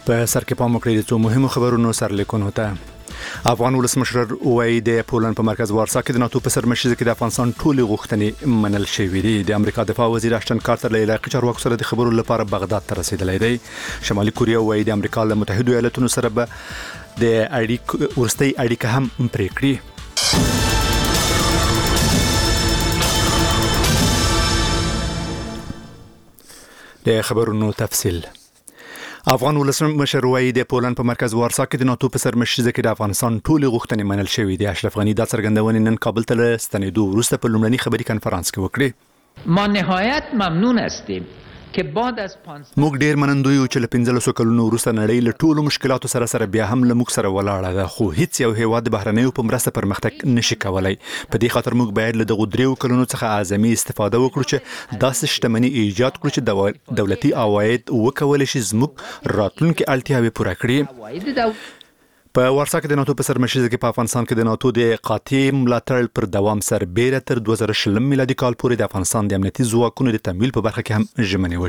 په سر کې پام وکړئ د څو مهمو خبرونو سرلیکونو ته. افغان ولسمشر وایي د پولند په مرکز وارسا کې د ناتو په سرمشرۍ کې د افغانستان ټولې غوښتنې منل شوې دي. د امریکا دفاع وزیر اشټن کارتر له علاقې چارواکو سره د خبرو لپاره بغداد ته رسیدلی دی. شمالي کوریا وایي د امریکا له متحدو ایالاتونو سره به د ورستۍ اړیکه هم پرې کړي. د خبرونو تفصیل. افغان ولسمشر وایي د پولند په مرکز وارسا کې د ناتو په سرمشرۍ کې د افغانستان ټولې غوښتنې منل شوې دي. اشرف غني دا څرګندونې نن کابل ته له ستنېدو وروسته په لومړني خبري کنفرانس کې وکړې. ما نهایت ممنون هستیم که بعد از موږ ډیر منندوی یو چې له 15 کلونو وروسته نړۍ له ټولو مشکلاتو سره بیا هم له موږ سره ولاړه ده، خو هیڅ یو هیواد د بهرنیو په مرسته پرمختګ نشي کولای. په دې خاطر موږ باید له دغو 3 کلونو څخه اعظمي استفاده وکړو چې داسې شتمنۍ ایجاد کړو چې دولتي عواید وکولای شي زموږ راتلونکي اړتیاوې پوره کړي. په وارسا کې د ناتو په سرمشرۍ کې په افغانستان کې د ناتو د قاطع ملاتړ پر دوام سربېره تر 2020 میلادي کال پورې د افغانستان د امنیتي ځواکونو د تمویل په برخه کې هم ژمنې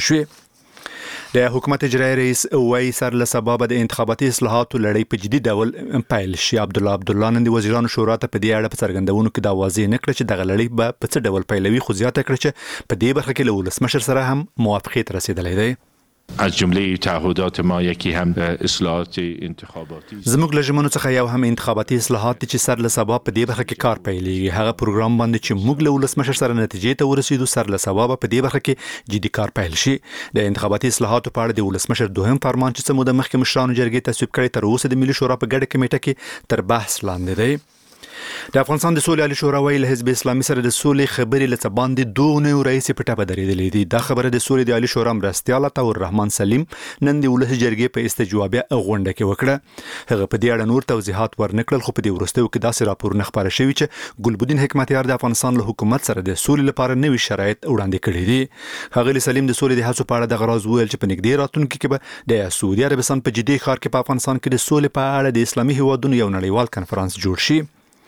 وشوې. د حکومت اجرایي رئیس وایي سر له سبب د انتخاباتي اصلاحاتو لړۍ په جدي ډول پیل شي. عبدالله نن د وزیرانو شورا ته په دې اړه په څرګندونو کې دا واضح نه کړ چې دغه لړۍ به په څه ډول پیلوي، خو زیاته کړ چې په دې برخه کې له ولسمشر سره هم موافقې ته رسیدلی دی. از جمله تعهدات ما یکی هم اصلاحات انتخاباتی زموږ له ژمنو څخه یو هم انتخاباتي اصلاحات چې سر له سبب په دې برخه کې کار پیلېږي. هغه پروګرام باندې چې موږ له ولسمشر سره نتیجې ته ورسېدو سر له سبب په دې برخه کې جدي کار پیل شي. د انتخاباتي اصلاحاتو په اړه د ولسمشر دوهم فرمان چې څه موده مخکې مشرانو جرګې تصویب کړی تر اوسه د ملي شورا په ګډه کمیټه کې تر بحث لاندې دی. د افغانستان د سولې عالي شورا وایي له حزب اسلامي سره د سولې خبرې له څه باندې 2 اونیو راهیسې په ټپه درېدلې دي. دا خبره د سولې د عالي شورا مرستیال عطاء الرحمن سلیم نن د ولس جرګې په استجوابیه غونډه کې وکړه. هغه په دې اړه نور توضیحات ورنکړل، خو په دې وروستیو کې داسې راپورونه خپاره شوي چې ګلبدین حکمتیار د افغانستان له حکومت سره د سولې لپاره نوي شرایط وړاندې کړي دي. ښاغلي سلیم د سولې د هڅو په اړه دغه راز وویل چې په نږدې راتلونکي کې به د سعودي عربستان په جدي ښار کې په افغانستان کې د سولې په اړه د اسلامي هیوادونو یو نړیوال کنفرانس جوړ شي.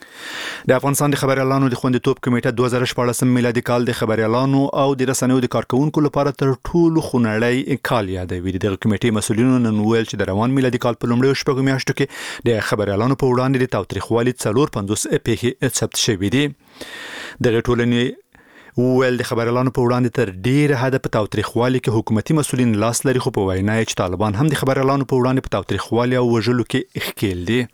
د افغانستان د خبريالانو د خوندیتوب کمیټه 2014 میلادي کال د خبريالانو او د رسنیو د کارکونکو لپاره تر ټولو خونړی کال یادوي. د کمیټې مسؤلینو نن ویل چې د روان میلادي کال په لومړیو شپږو میاشتو کې د خبريالانو په وړاندې د تاوتریخوالي 450 پیښې ثبت شوې دي. دغه ټولنې ویل د خبريالانو په وړاندې تر ډیره حده په تاوتریخوالي کې حکومتي مسؤلین لاس لري، خو په وینا یې چې طالبان هم د خبريالانو په وړاندې په تاوتریخوالي او وژلو کې ښکیل دي.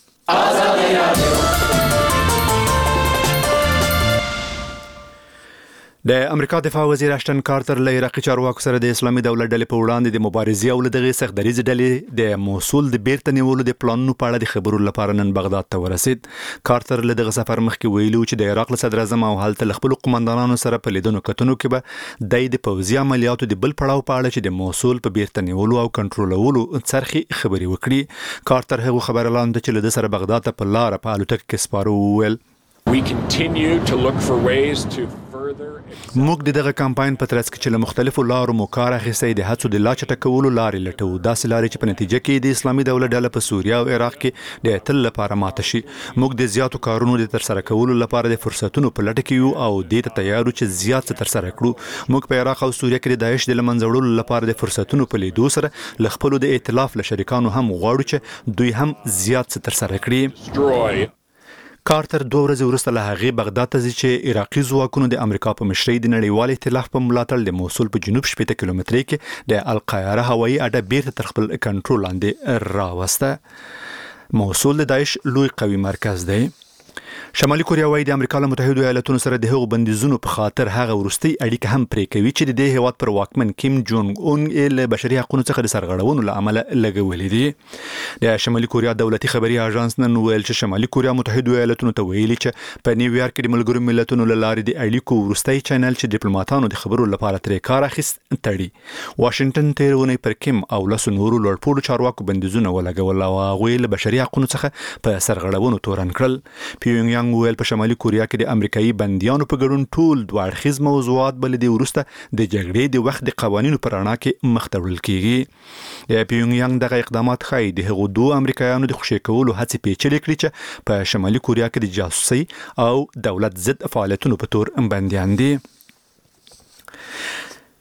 د امریکا دفاع وزیر اشټن کارتر له عراقي چارواکو سره د اسلامي دولت ډلې په وړاندې د مبارزې او دغه سختدریزې ډلې د موصل د بیرته نیولو د پلانونو په اړه د خبرو لپاره نن بغداد ته ورسید. کارتر له دغه سفر مخکې ویلو چې د عراق له صدر اعظم او هلته له خپل قومندانانو سره په لیدنو کتنو کې به د پوځي عملیاتو د بل پړاو په اړه چې د موصل په بیرته نیولو او کنټرولولو څرخي خبري وکړي. کارتر هغه خبرلاند چې له سره بغداد ته په لار په الوتکه کې سپارو وویل موږ دغه کمپاین په ترڅ کې چې له مختلفو لارو مو کار اخیستی د هڅو د لا چټکولو لارې لټو، داسې لارې چې په نتیجه کې د اسلامي دولت ډله په سوریه او عراق کې د تل لپاره ماته شي. موږ د زیاتو کارونو د ترسره کولو لپاره د فرصتونو په لټه کې یو او دې ته تیار چې زیات څه ترسره کړو. موږ په عراق او سوریه کې د داعش د لمنځه وړلو لپاره د فرصتونو په لیدو سره له خپلو د ائتلاف له شریکانو هم غواړو چې دوی هم زیات څه ترسره کړي. کارتر 2 ورځې وروسته له هغې بغداد ته ځي چې عراقي ځواکونو د امریکا په مشرۍ د نړیوال ائتلاف په ملاتړ د موصل په جنوب 70 کیلومترۍ کې د القاهره هوایي اډه بیرته تر خپل کنټرول لاندې راوسته. موصل د داعش لوی قوي مرکز دی. شمالي کوریا وایي د امریکا له متحدو ایالاتونو سره د هغو بندیزونو په خاطر هغه وروستۍ اړیکه هم پرې کوي چې د دې هیواد پر واکمن کیم جونګ اون له بشري حقوقو څخه د سرغړونو له امله لګولې دي. د شمالي کوریا دولتي خبري اژانس نن ویل چې شمالي کوریا متحدو ایالاتونو ته ویلي چې په نیویارک کې د ملګرو ملتونو له لارې د اړیکو وروستۍ چینل چې ډیپلوماټانو د خبرو لپاره ترې کار اخیست تړي. واشنگټن تیر ونې پر کیم او لاسو نورو لوړپوړو چارواکو بندیزونه ولګول او هغوی له بشري حقوقو څخه په سرغړونو تورن کړل. پیونګ ویل په شمالي کوریا کې د امریکایي بنديانو په ګډون ټول دوه اړخیز موضوعات بل دي وروسته د جګړې د وخت د قوانینو پر اړه کې مخ ته وړل کیږي. د پیونګ دغه اقدامات ښایي د هغو دوه امریکایانو د خوشي کولو هڅې پیچلې کړي چې په شمالي کوریا کې د جاسوسي او دولت ضد فعالیتونو په تور بنديان دي.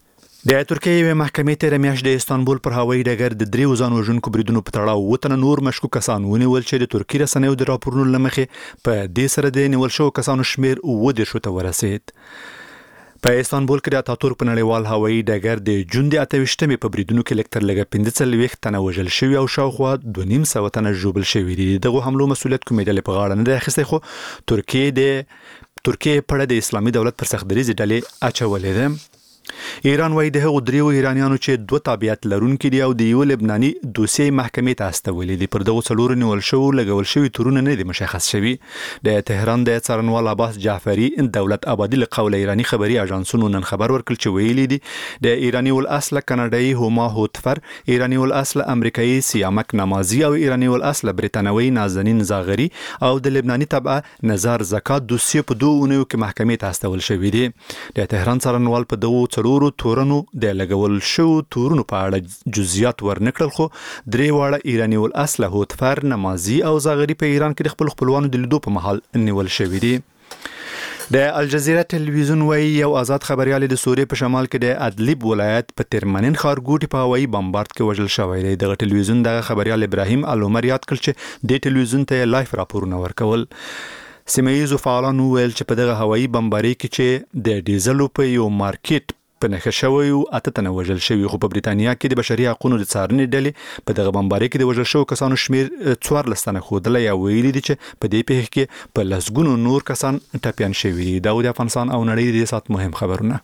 د ترکیې یوې محکمې تېره میاشت د استانبول پر هوایي ډګر د 3 ځان وژونکو بریدونو په تړاو 7 تنه نور مشکوک کسان ونیول چې د ترکیې رسنیو د راپورونو له مخې په دې سره د نیول شوو کسانو شمېر 10 ته ورسید. په استانبول کې د اتاتورک په نړیوال هوایي ډګر د جون د 28مې په بریدونو کې لږ تر لږه 45 تنه وژل شوي او شاوخوا 250 تنه ژوبل شوي دي. دغه حملو مسؤلیت کومې ډلې په غاړه نه دی اخیستی، خو ترکیې په اړه د اسلامي دولت پر سختدریزې ډلې اچولې ده. ایران وايي د هغو 3 ایرانیانو چې 2 تابعیت لرونکي دي او د یو لبناني دوسیې محکمې ته استولې دي پر دغو 4 نیول شوو لګول شوي تورونه نه دي مشخص شوي. د تهران د څارنوال عباس جعفری دولت آبادي له قوله ایرانی خبري اژانسونو نن خبر ورکړ چې ویلي دي د ایرانی الاصل کاناډایي هوما هوتفر، ایرانی الاصل امریکایي سیامک نمازي او ایرانی الاصل برتانوي نازنین زاغری او د لبناني تبعه نزار زکات دوسیې په 2 اونیو کې محکمې ته استول شوي دي. د تهران څارنوال په دغو څلورو تورنو د لګول شو تورونو په اړه جزئیات ورنکړل، خو 3 واړه ایرانی الاصل هوتفر، نمازي او زاغری په ایران کې د خپل خپلوانو د لیدو په مهال نیول شوي دي. د الجزیره ټلویزیون وايي یو آزاد خبريال د سوریې په شمال کې د ادلب ولایت په ترمنین ښارګوټي په هوایي بمبارد کې وژل شوی دی. دغه ټلویزیون دغه خبريال ابراهیم العمر یاد کړ چې د ټلویزیون ته لایف راپورونه ورکول. سیمه‌ییزو فعالانو ویل چې په دغه هوایي بمباري کې چې د ډیزلو په یو مارکیټ په نښه شوی او 8 تنه وژل شوي، خو په بریتانیا کې د بشري حقوقو د څارنې ډلې په دغه بمباري کې د وژل شوو کسانو شمېر 14 تنه ښودلی یا ویلي دي چې په دې پیښه کې په لسګونو نور کسان ټپیان شوي دي. دا د افغانستان او نړۍ د دې ساعت مهم خبرونه.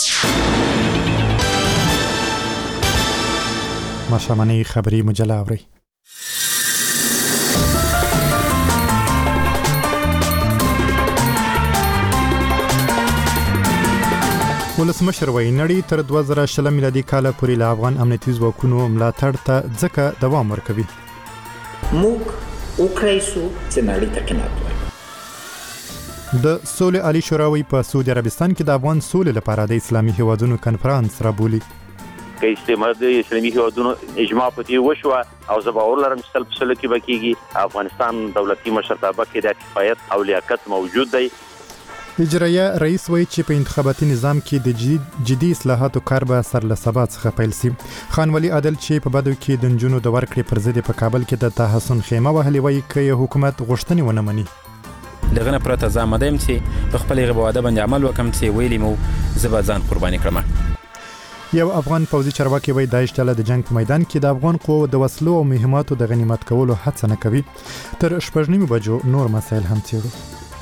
ماشامنی خبری مجله اوري. ولسمشر وایي نړۍ تر 2020 میلادي کال پورې له افغان امنیتي ځواکونو ملاتړ ته ځکه دوام ورکوي. موږ وکړایسو چې نړۍ ته قناعت وکړو. د سولې عالی شورا په سعودي عربستان کې د افغان سولې لپاره د اسلامي هیوادونو کنفرانس رابولي. که استعمار د اسلامي هیوادونو اجماع پدې وشو او زه باور لرم چې تل په سولې کې بکیږي. افغانستان دولتي مشرتابه کې د کفایت او لیاقت موجود دی. اجرایه رئیس وایي چې په انتخاباتي نظام کې د جدي اصلاحاتو کار به سر له سبا څخه پیل شي. خان ولی عادل چې په بدو کې د نجونو د ورکړې پر ضد په کابل کې د تحسن خیمه وهلې وایي که حکومت غوښتنې ونه مني دغه نه پرته زه آماده یم چې په خپل هغه واده باندې عمل وکړم چې ویلي مو زه به ځان قرباني کړم. یو افغان پوځي چارواکي وایي داعش ډله د جنگ په میدان کې د افغان قوو د وسلو او مهماتو د غنیمت کولو هڅه نه کوي. تر 8:30 بجو نور مسایل هم څیړو.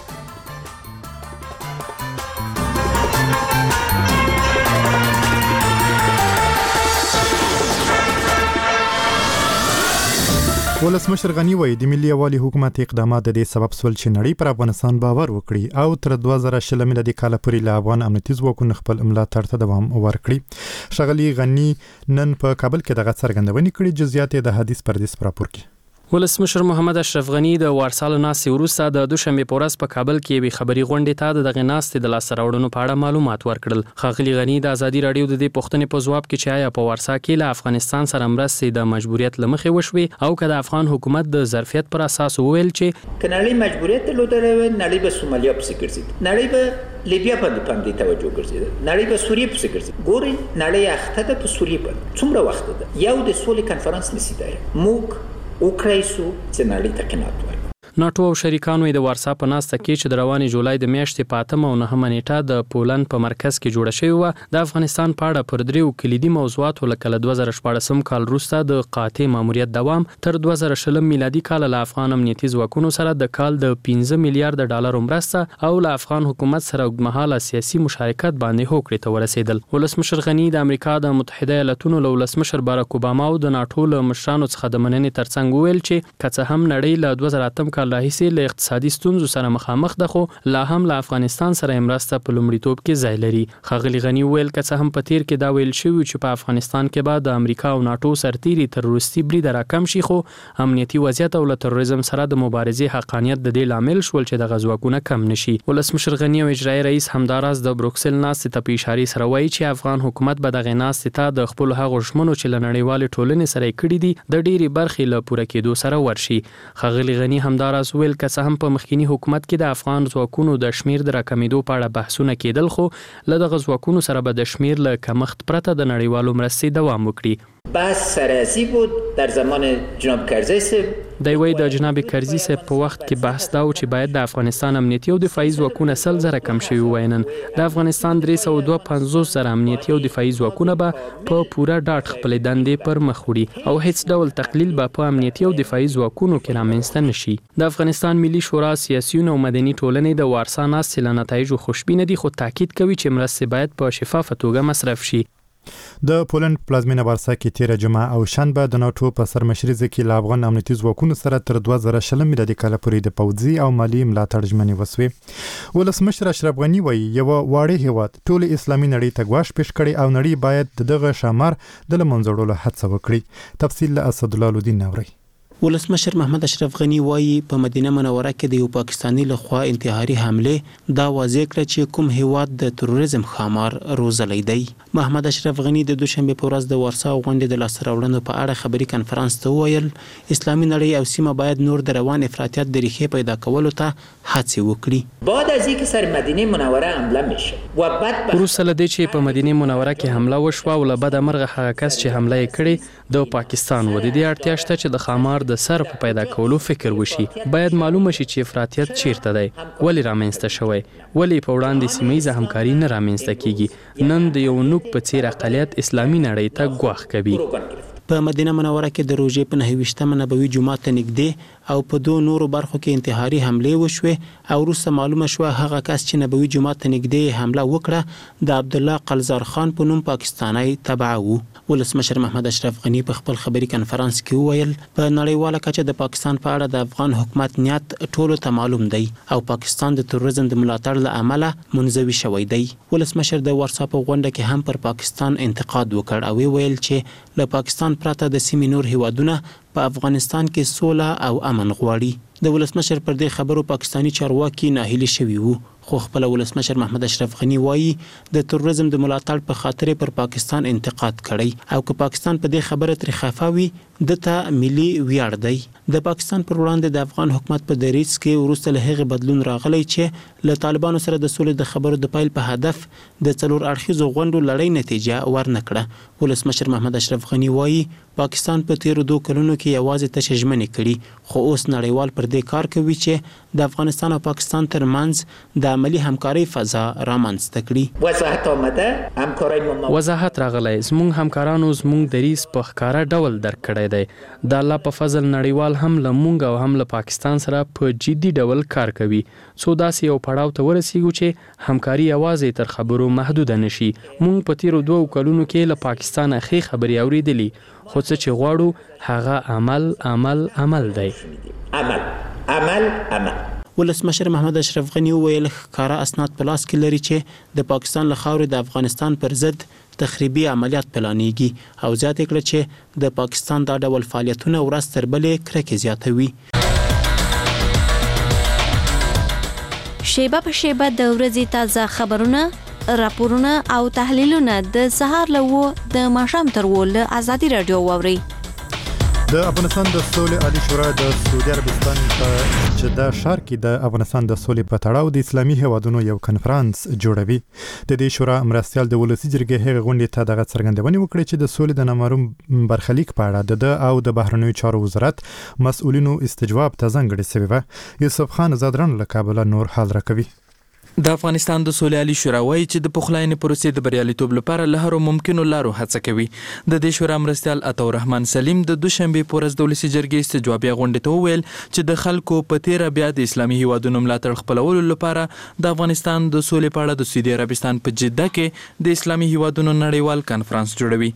ولسمشر غنی وایي د ملي یووالي حکومت اقدامات د دې سبب سول چې نړۍ پر افغانستان باور وکړي او تر 2020 میلادي کال پورې له افغان امنیتي ځواکونو خپل ملاتړ ته دوام ورکړي. ښاغلي غنی نن په کابل کې دغه څرګندونې کړې. جزئیات د حدیث پردیس پر راپور کې. ولسمشر محمد اشرف غنی د وارسال ناستې وروسته د دوشنبه په ورځ په کابل کې یوې خبري غونډې ته دغه ناستې د لاسته راوړنو په اړه معلومات ورکړل. ښاغلي غنی د ازادي راډیو د دې پوښتنې په ځواب کې چې آیا په وارسا کې له افغانستان سره مرستې د مجبوریت له مخې وشوې او که د افغان حکومت د ظرفیت پر اساس وویل چې که نړۍ مجبوریت درلودلی وای نړۍ به سومالیا پسې ګرځېده، نړۍ به لیبیا باندې توجه ګرځېده، نړۍ به سوریې پسې ګرځېده. ګورئ نړۍ اخته ده په سوریې باندې. څومره وخت ده یو د سولې کنفرانس نشي دی. موږ وکړایسو چې نړۍ ته قناعت وکړو. ناټو او شریکانو د وارسا په ناسته کې چې د روانې جولای د میاشتې په 8 او 9 نیټه د پولند په مرکز کې جوړه شوې و د افغانستان په اړه پر 3 کلیدي موضوعاتو لکه 2014 کال وروسته د قاطع ماموریت دوام تر 2020 میلادي کال له افغان امنیتي ځواکونو سره د کال د 15 میلیارډ ډالر مرسته او له افغان حکومت سره اوږدمهاله سیاسي مشارکت باندې هوکړې ته ورسېدل. ولسمشر غنی د امریکا د متحده ایالاتونو له ولسمشر باراک اوباما او د ناټو له مشرانو څخه د مننې ترڅنګ وویل چې که څه هم نړۍ له 2008 کال راهیسې له اقتصادي ستونزو سره مخامخ ده خو لا هم له افغانستان سره مرسته په لومړیتوب کې ځای لري. ښاغلي غنی ویل که څه هم په تیر کې دا ویل شوی چې په افغانستان کې به د امریکا او ناټو سرتیري تروریستي برید راکم شي خو امنیتي وضعیت او له تروریزم سره د مبارزې حقانیت د دې لامل شول چې د غزواکونه کم نشي. ولسمشر غنی او اجرایي رئیس همداراز د بروکسل ناستې ته په اشاره سره وایي چې افغان حکومت به دغه ناستې ته د خپل هغو ژمنو چې له نړیوال ټولنې سره کړي دي د ډېری برخې له پوره کېدو سره ورشي. ښاغلي غنی همداراز ګوتاراس ویل که څه هم په مخکینی حکومت کې د افغان ځواکونو د شمیر د راکمیدو په اړه بحثونه کېدل، خو له دغه ځواکونو سره به د شمیر له کمښت پرته د نړیوالو مرستې دوام وکړي. بحث سرازی بود در زمان جناب کرزی صاحب دی وایي د جناب کرزي صاحب په وخت کې بحث دا و چې باید د افغانستان امنیتي او دفاعي ځواکونه 100,000 کم شوي وای. نن د افغانستان 352,000 امنیتي او دفاعي ځواکونه به په پوره ډاډ خپلې دندې پر مخ وړي او هیڅ ډول تقلیل به په امنیتي او دفاعي ځواکونو کې رامنځته نشي. د افغانستان ملي شورا سیاسیون او مدني ټولنې د وارسا ناستې له نتایجو خوشبینه دي، خو تاکید کوي چې مرستې باید په شفافه توګه مصرف شي. د پولند پلازمینه وارسا کې تیره جمعه او شنبه د ناتو په سرمشرۍ کې له افغان امنیتي ځواکونو سره تر 2000 میلادي کال پورې د پوځي او مالی ملاتړ ژمنې وسوې. ولسمشر اشرف غنی وایي یو واړه هیواد ټول اسلامي نړۍ ته ګواښ پیښ کړي او نړۍ باید دغه شمار د لمنځړولو هڅه وکړي. تفصیل له اسدالله الدین نوري. ولسمشر محمد اشرف غنی وایي په مدینه منوره کې د یو پاکستانی لخوا انتحاري حمله دا واضح کړ چې کوم هیواد د تروریزم خامار روزلی دی. محمد اشرف غنی د دوشنبه په ورځ د وارسا غونډې د لاسته راوړنو په اړه خبري کنفرانس ته وویل اسلامي نړۍ او سیمه باید نور د روان افراطیت د ریښې پیدا کولو ته هڅه وکړي. بعد از اینکه سر مدینه منوره حمله میشه و بعد وروسته له دې چې په مدینه منوره کې حمله وشوه او له بده مرغه هغه کس چې حمله یې کړې د پاکستان و، د دې اړتیا شته چې د خامار د سر په پیدا کولو فکر وشي. باید معلومه شي چې افراطیت چیرته دی، ولې رامنځته شوی، ولې په وړاندې سیمه‌ییزه همکاري نه رامنځته کیږي. نن د یو نوک په څیر اقلیت اسلامي نړۍ ته ګواښ کوي. په مدینه منوره کې د روژې په 29 نبوي جمعه ته نږدې او په دوه نورو برخو کې انتحاري حمله وشوه او وروسته معلومه شوه هغه کس چې نبوي جمعه ته نږدې حمله وکړه د عبد الله قلزار خان په نوم پاکستانی تبع و. ولسمشر محمد اشرف غنی په خپل خبري کنفرانس کې وویل په نړیواله کچه د پاکستان په اړه د افغان حکومت نیت ټولو ته معلوم دی او پاکستان د تروریزم د ملاتړ له امله منزوي شوی دی. ولسمشر د وارسا په غونډه کې هم پر پاکستان انتقاد وکړ او ویل چې له پاکستان پرته د سیمې نور هیوادونه په افغانستان کې سوله او امن غواړي. د ولسمشر پر دې خبرو پاکستانی چارواکي ناهیلي شوي وو، خو خپل ولسمشر محمد اشرف غنی وایي د تروریزم د ملاتړ په خاطر پر پاکستان انتقاد کړي او که پاکستان په دې خبره تر خفاوي دته ملي ویاړ دی. د پاکستان پر وړاندې د افغان حکومت په دریځ کې وروسته له هغه بدلون راغلی چې له طالبانو سره د سولې د خبرو د پیل په هدف د څلور اړخیزو غونډو لړۍ نتیجه ورنکړه. ولسمشر محمد اشرف غنی وایي پاکستان په تیرو 2 کلونو کې یوازې تشه ژمنې کړي، خو اوس نړیوال پر دې کار کوي چې د افغانستان او پاکستان ترمنځ د عملی همکاري فضا رامنځته کړي. وضاحت آمده همکارای وضاحت راغلی، زموږ همکارانو زموږ دریځ په ښکاره ډول درک کړی دی. د الله په فضل نړیوال هم له مونږ او هم له پاکستان سره په جدي ډول کار کوي. څو داسې یو پړاو ته ورسیږو چې همکاري یوازې تر خبرو محدوده نشي. مونږ په تیرو 2 کلونو کې له پاکستان اخی خبري اوریدلی، خو څه چې غواړو هغه عمل عمل عمل دی. عمل عمل عمل. ولسمشر محمد اشرف غنی ویل ښکارا اسناد په لاس کې لري چې د پاکستان له خاورې د افغانستان پر ضد تخریبي عملیات پلانېږي او زیاته کړه چې د پاکستان دا ډول فعالیتونه ورځ تر بلې کرکې زیاتوي. شیبه په شیبه د ورځې تازه خبرونه، راپورونه او تحلیلونه د سهار له د ماښام تر ول ازادي رادیو واوري. د افغانستان د سولې عالی شورا د سعودي عربستان په جده ښار کې د افغانستان د سولې په تړاو د اسلامي هیوادونو یو کنفرانس جوړوي. د دې شورا مرستیال د ولسی جرګې هغه غونډې ته دغه څرګندونې وکړې چې د سولې د نامعلوم برخلیک په اړه د او د بهرنیو چارو وزارت مسؤلینو استجواب ته ځانګړې شوی و. یوسف خان زادران له کابل نور حال راکوي. د افغانستان د سولې عالی شورا وایي چې د پخلاینې پروسې د بریالیتوب لپاره له هرو ممکنو لارو هڅه کوي. د دې شورا مرستیال عطاالرحمن سلیم د دوشنبه په ورځ د ولسی جرګې استجوابیه غونډې ته وویل چې د خلکو په تیره بیا د اسلامي هیوادونو ملاتړ خپلولو لپاره د افغانستان د سولې په اړه د سعودي عربستان په جده کې د اسلامي هیوادونو نړیوال کنفرانس جوړوي.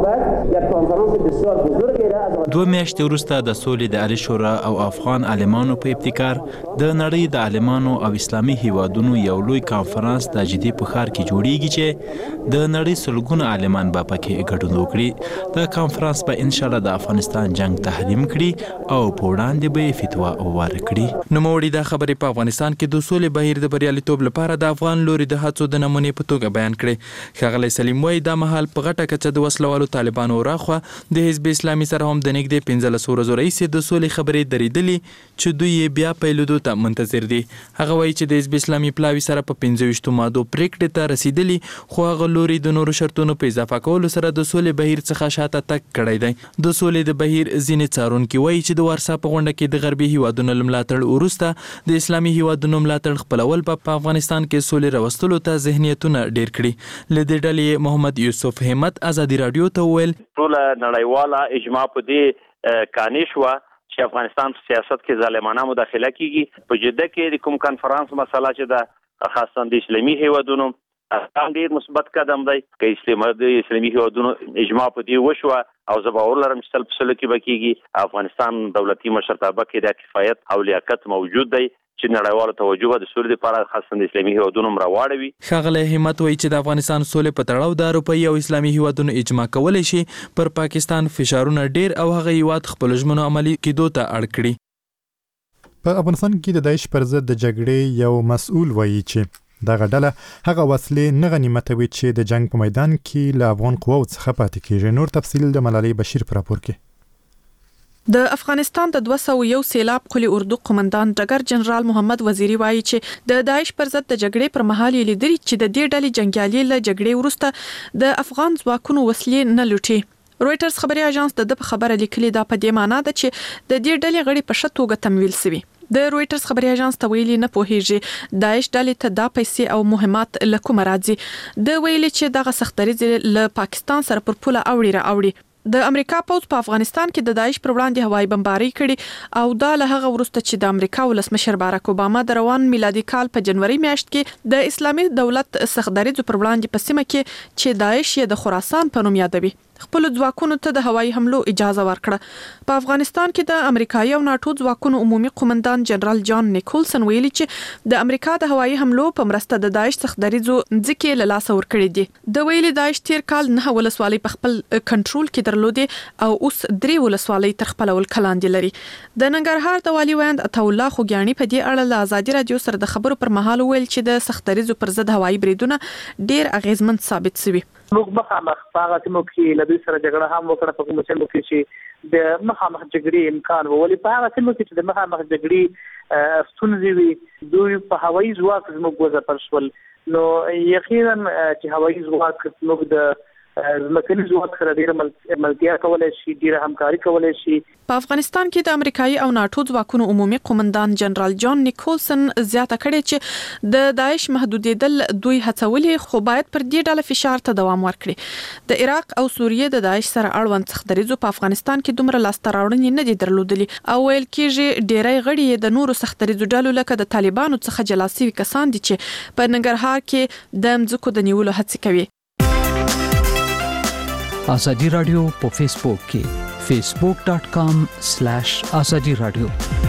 2 میاشتې وروسته د سولې د عالی شورا او افغان عالمانو په ابتکار د نړۍ د عالمانو او اسلامي هیوادونو یو لوی کانفرنس د جدي په ښار کې جوړیږي چې د نړۍ سلګونه عالمان به پکې ګډون وکړي. د کانفرنس به ان شاء الله د افغانستان جنگ تحریم کړي او په وړاندې به فتوا ورکړي. نوموړي دا خبرې په افغانستان کې د سولې بهیر د بریالیتوب لپاره د افغان لوري د هڅو د نمونې په توګه بیان کړي. ښاغلی سلیم وایي دا مهال په غټه کچه د وسلوالو طالبانو راخوا د حزب اسلامي سره سره هم د نږدې 15 ورځو راهیسې د سولې خبرې درېدلې چې دوی یې بیا پیلېدو ته منتظر دي. هغه وایي چې د حزب اسلامي پلاوي سره په 25 مادو پریکړې ته رسیدلی، خو هغه لوري د نورو شرطونو په اضافه کولو سره د سولې بهیر څخه شاته تګ کړی دی. د سولې د بهیر ځینې څارونکي وایي چې د وارسا په غونډه کې د غربي هیوادونو له ملاتړ وروسته د اسلامي هیوادونو ملاتړ خپلول په افغانستان کې سولې راوستلو ته ذهنیتونه ډیر کړي. له دې ډلې محمد یوسف همت ازادي رادیو ته وویل ټول نړیواله اجماع په دې کانې شوه چې افغانستان په سیاست کې ظالمانه مداخله کیږي. په جده کې د کوم کنفرانس مسله چې د خاصه د اسلامي هیوادونو ډیر مثبت قدم دی چې د اسلامي هیوادونو اجماع په دې وشوه او زه باور لرم چې تل په سولې کې به کیږي. افغانستان دولتي مشرتابه کې د کفایت او لیاقت موجود دی چې نړیواله توجه د سولې لپاره خاصه د اسلامي هیوادونو راوړوي. ښاغلی همت وایي چې د افغانستان سولې په تړاو د اروپایي او اسلامي هیوادونو اجماع کولی شي پر پاکستان فشارونه ډیر او هغه هیواد خپل ژمنو عملي کېدو ته اړ کړي. په افغانستان کې د داعش پر ضد د جګړې یو مسؤل وایي چې دغه ډله هغه وسلې نه غنیمتوي چې د جنگ په میدان کې له افغان قواو څخه پاتې کیږي. نور تفصیل د ملالۍ بشیر په راپور کې. د افغانستان د 201 سیلاب قلی اردو قومندان ډګر جنرال محمد وزیری وایي چې د داعش پر ضد د جګړې پر مهال یې لیدلي چې د دې ډلې جنگیالي له جګړې وروسته د افغان ځواکونو وسلې نه لوټي. رويټرز خبري اژانس د خبره لیکلي دا په دې معنی ده چې د دې ډلې غړي په ښه توګه تمویل شوي. د رويټرز خبري اژانس ته ویلي نه پوهیږي داعش ډلې ته دا پیسې او مهمات له کومه راځي. د ویلي چې دغه سختدریز له پاکستان سره پر پوله اوړي. د امریکا پوز په افغانستان کې د داعش پر وړاندې هوایي بمباري کړي او دا له هغه وروسته چې د امریکا ولسمشر باراک اوباما د روان میلادي کال په جنوري میاشت کې د اسلامي دولت سختدریز پر وړاندې په سیمه کې چې داعش یې د خراسان په نوم یادوي خپل ځواکونو ته د هوایي حملو اجازه ورکړه. په افغانستان کې د امریکایي او ناتو ځواکونو عمومي قومندان جنرال جان نیکولسن ویلي چې د امریکا د هوایي حملو په مرسته د داعش سختدریزو ځکه له لاس ورکړي دي. د ویلي داعش تیر کال نه ولسوالۍ په خپل کنټرول کې درلودي او اوس 3 ولسوالۍ تر خپل ولکلاندې لري. د ننګرهار د والي ویاند عطا الله خوګیانی په دې اړه له ازادي رادیو سره د خبرو پر مهال ویل چې د سختدریزو پر ضد هوایي بریدونه ډیر اغیزمن ثابت شوي. موږ مخامخ هغه چې موږ کې لدی سره جګړه هم وکړه په کوم چې موږ چې د مخامخ جګړې امکان ولې په هغه چې موږ چې د مخامخ جګړې ستونزې وي دوی په هوایي ځواک موږ وځپل شول. نو یقینا چې هوایي ځواک موږ د ځمکني ځواک سره ډیره ملګرتیا کولای شي، ډیره همکاري کولای شي. په افغانستان کې د امریکایي او ناتو ځواکونو عمومي قومندان جنرال جان نیکولسن زیاته کړې چې د داعش محدودیدل دوی هڅولي خو باید پر دې ډله فشار ته دوام ورکړي. د عراق او سوریه د داعش سره اړوند سختدریزو په افغانستان کې دومره لاسته راوړنې نه دي درلودلي او ویل کېږي ډیری غړي د نورو سختدریزو ډلو لکه د طالبانو څخه جلاسي کسان دي چې په ننګرهار کې د مځکو د نیولو هڅه کوي. ازادي رادیو په فیسبوک کې facebook.com/azadi radio.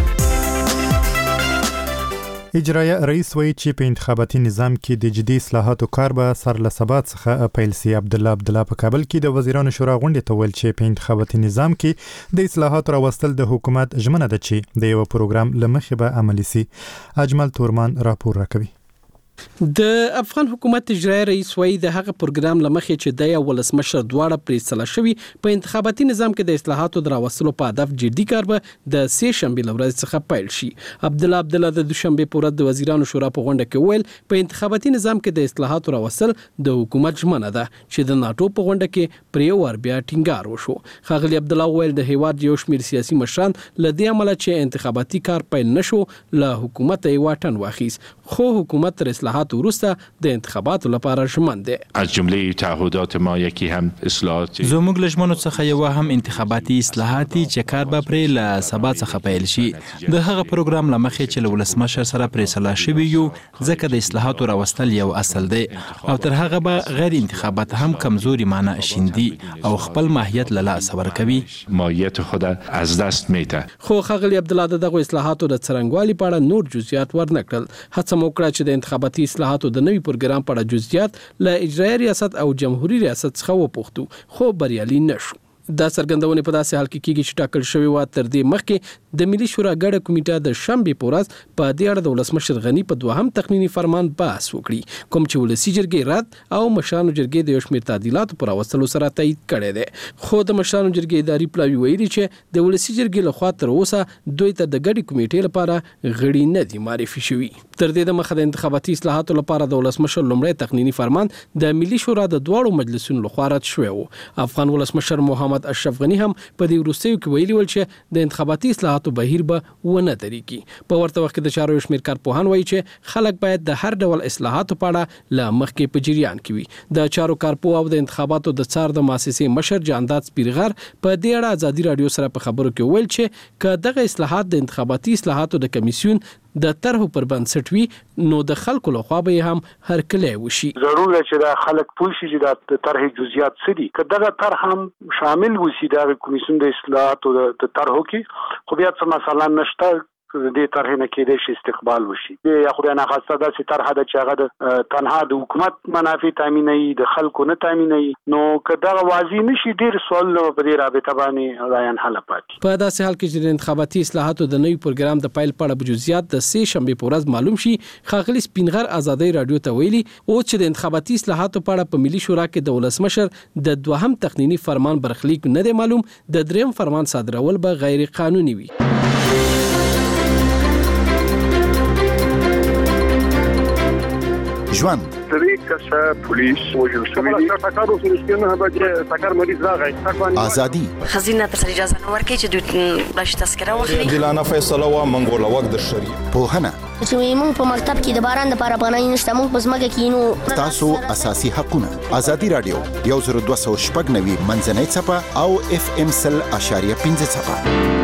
اجرایه رئیس وایي چې په انتخاباتي نظام کې د جدي اصلاحاتو کار به سر له ثبات څخه پیل سي. عبدالله په کابل کې د وزیرانو شورا غونډې ته ویل چې په انتخاباتي نظام کې د اصلاحاتو راوستل د حکومت ژمنه ده چې د یو پروګرام لمخې به عملي سي. اجمل تورمان راپور راکوي. د افغان حکومت اجرایي رئیس وایي د هغه پروګرام لمخې چې د ولسمشر دواړه پریسله شوی په انتخاباتي نظام کې د اصلاحاتو دراوستلو په هدف جدي کار به د سه شنبه لورځ څخه پیل شي. عبدالله د دوشنبه په ورځ د وزیرانو شورا په غونډه کې ویل په انتخاباتي نظام کې د اصلاحاتو راوستل د حکومت ژمنه ده چې د ناتو په غونډه کې پرې ور بیا ټینګار وشو. خاغلی عبدالله ویل د هیواد یو شمېر سیاسي مشران لدې عمله چې انتخاباتي کار پیل نشو له حکومت یې واټن واخیس خو حکومت تر اصلاحات وروسته د انتخاباتو لپاره ژمن دی. از جمله تعهدات ما یکی هم اصلاحات زموږ له ژمنو څخه یو هم انتخاباتي اصلاحاتي چې کار به پرې له سبا څخه پیل شي. د هغه پروګرام لمخې چې له ولسمشر سره پریسله شوی یو ځکه د اصلاحاتو راوستل یو اصل دی او تر هغه به غیر انتخابات هم کمزوري معنی شیندي او خپل ماهیت له لاسه ورکوي. ماهیت خود از دست میده. خو خاغلی عبدالله دغه اصلاحاتو د څرنګوالي په اړه نور جزئیات ورنکړل. هڅه مو وکړه چې د انتخاباتي اصلاحاتو د نوي پروګرام په اړه جزئیات له اجرایي ریاست او جمهوریت ریاست څخه وپوښتو خو بریالي نشو. دا څرګندونه په داسې حال کې کیږي چې ټاکل شوی و تر دې مخکې د ملي شورا ګډه کمیټه د شنبه په ورځ په دې اړه د ولسمشر غنی په دوهم تقنینی فرمان بحث وکړي، کوم چې ولسی جرګې رد او مشرانو جرګې د یو شمېر تعدیلاتو پر وسلو سره تایید کړي دي. خو د مشرانو جرګې اداري پلاوی ویلي چې د ولسی جرګې لخوا تر اوسه دوی ته د ګډې کمیټې لپاره غړي نه دي معرفي شوي. تر دې د مخه د انتخاباتي اصلاحاتو لپاره د ولسمشر لومړی تقنینی فرمان د ملي شورا د دواړو مجلسونو لخوا رد شوی و. افغان ولسمشر محمد اشرف غنی هم په دې وروستیو کې ویلي ول چې د انتخاباتي اصلاحاتو بهیر به ونه درېږي. په ورته وخت کې د چارو شمېر کارپوهان وایي چې خلک باید د هر ډول اصلاحاتو په اړه له مخکې په جریان کې وي. د چارو کارپوه او د انتخاباتو د څار د مؤسسې مشر جانداد سپیرغر په دې اړه ازادي رادیو سره په خبرو کې ویل چې که دغه اصلاحات د انتخاباتي اصلاحاتو د کمیسیون د طرحو پر بنسټ وي نو د خلکو لخوا به هم هرکلی وشي. ضرور ده چې د خلک پوه شي چې د طرح جزئیات څه دي، که دغه طرح هم شامل وسی د کمیسیون د اصلاحاتو د طرحو کې، خو بیا څه مثلا نشته د دې طرح نه کېدای شي استقبال وشي. یا خو نه خاصه د طرح د چې هغه د تنها د حکومت منافع تامینوي، د خلکو نه تامینوي، نو که دا واضح نشي ډیر سوال په دې رابطه باندې رايان حل پاتې. په داسې حال کې چې د انتخاباتي اصلاحاتو د نوي پروګرام د پایل په اړه جزئیات د سه شنبه په ورځ معلوم شي، خاغلی سپینغر ازادي رادیو ته ویلي او چې د انتخاباتي اصلاحاتو په اړه په ملي شورا کې د ولسمشر د دوهم تقنینی فرمان برخلیک نه دی معلوم، د دریم فرمان صادرول به غیر قانوني وي. ژوند طریقه پولیس وجل شوی دی ټاکر اوس نشته به ټاکر مریض راغی ازادي خزینه تر اجازه نه ورکړي چې دوی بلش تذکره واخلي دلانه فیصله وا منګول وخت د شری په هنه چې موږ په مکتب کې د باران لپاره پناه نشته، موږ په ځمکه کې نو تاسو اساسي حقونه. ازادي رادیو 1290 منځنۍ صفه او FM 0.5 صفه.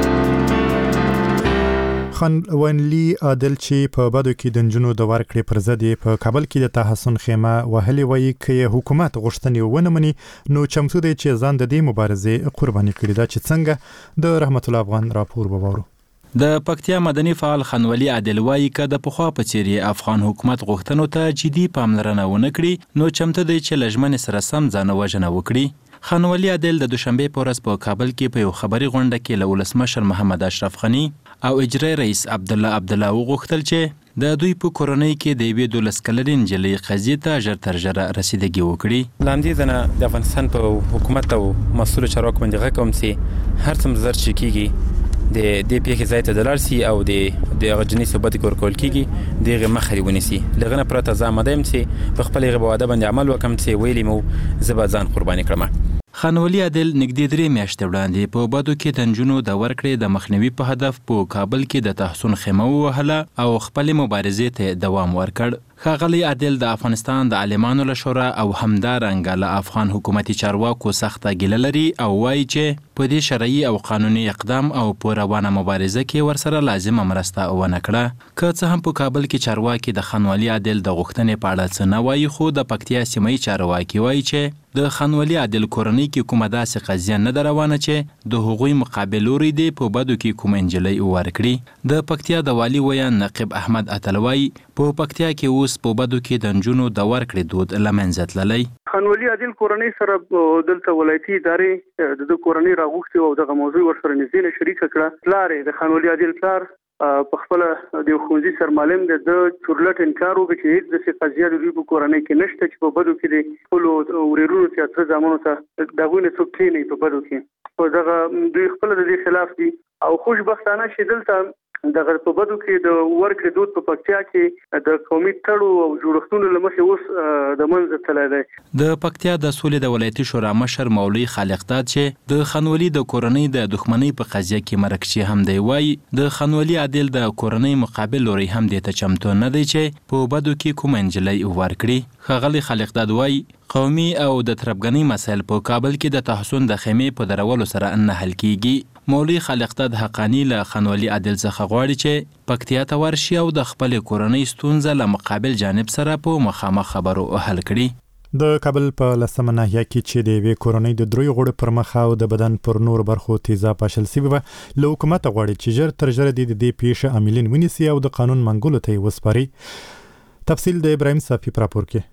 خان ونلی عادل چې په بدو کې د جنونو د ورکړې پر ضد په کابل کې د تحسن خیمه وهلي وایي چې حکومت غوښتنې ونه مني نو چمتو دی چې ځان د دې مبارزې قرباني کړي. دا چې څنګه د رحمت الله افغان راپور وورو. د پکتیا مدني فعال خانولی عادل وایي که د پخوا په څیر افغان حکومت غوښتنو ته جدي پاملرنه ونه کړي نو چمتو دی چې لجمن سره سم ځان وژنه وکړي. خانولی عادل د دوشنبه په ورځ په کابل کې په یو خبري غونډه کې له ولسمشر محمد اشرف غنی او اجرای رئیس عبدالله وغوښتل چې د دوی په کورنۍ کې د یوې 12 کلنې نجلۍ قضیې ته ژر تر ژره رسیدګي وکړي. لاندې ځنه د افغانستان په حکومت او مسؤل چارواکو باندې غږ کوم چې هر څوم زر چې کیږي د دې پیښې ځای ته دلار سي او د غجنی ثبات ورکول کیږي دغه مخري ونیسي. لغنه پرته زامدم چې په خپل غواده باندې عمل وکم چې ویلي مو زبازان قرباني کړم. خانولی عادل نږدې 3 میاشتې وړاندې په بدو کې د نجونو د ورکړې د مخنیوي په هدف په کابل کې د تحسن خیمه وهله او خپل مبارزې ته دوام ورکړ. ښاغلی عادل د افغانستان د عالمانو له شورا او همدارنګه له افغان حکومتي چارواکو سخته ګیله لري او وایي چې په دې شرعي او قانوني اقدام او په روانه مبارزه کې ورسره لازمه مرسته ونه کړه. که څه هم په کابل کې چارواکي د خانولی عادل د غوښتنې په اړه څه نه وایي، خو د پکتیا سیمې چارواکي وایي چې د خانولی عادل کورنۍ کې کومه داسې قضیه نه ده روانه چې د هغوی مقابل لوري دی په بدو کې کوم انجلۍ ورکړي. د پکتیا د والی ویان نقیب احمد اتلوی په پکتیا کې اوس په بدو کې د نجونو د ورکړې دود له منځه تللی. خانولی عادل کورنۍ سره دلته ولایتي ادارې د کورنۍ راغوښتي او دغه موضوع ورسره نږدې شریک کړه. پلار د خانولی عادل پلار په خپل د خوندي سرمالم د چورلټ انکار وکړي چې هیڅ د قضیه د دوی په کورنۍ کې نشته چې په بدو کې د خپل ورورونو تیاتر زمونو ته دغه نه څوک نه په بدو کې او دغه دوی خپل د دې خلاف دي او خوشبختانه چې دلته دغه په بدو کې د ورکړې دود په پکتیا کې د قومي تړو او جوړښتونو لمخې اوس د منځ تللی دی. د پکتیا د سولې د ولایتي شورا مشر مولوي خالق داد چې د خانولی د کورنۍ د دښمنۍ په قضیه کې مرکچی هم دی وایي د خانولی عادل د کورنۍ مقابل لوري هم د ته چمتو نه دی چې په بدو کې کوم انجلۍ ورکړي. ښاغلی خالق داد وایي قومي او د تربګنۍ مسایل په کابل کې د تحسن د خیمې په درولو سره نه حل کیږي. مولوي خالق داد حقانی له خانولی عادل څخه غواړي چې پکتیا ته ورشي او د خپل کورنۍ ستونزه له مقابل جانب سره په مخامخ خبرو حل کړي. د کابل په لسمه ناحیه کې چې د یوې کورنۍ د دروي غړو پر مخ او د بدن پر نور برخو تیزاب پاشل سوي و له حکومت غواړي چې ژر تر ژره د دې پیښې عاملین ونیسي او د قانون منګولو ته وسپاري. تفصیل د ابراهیم صافي پر راپور کې.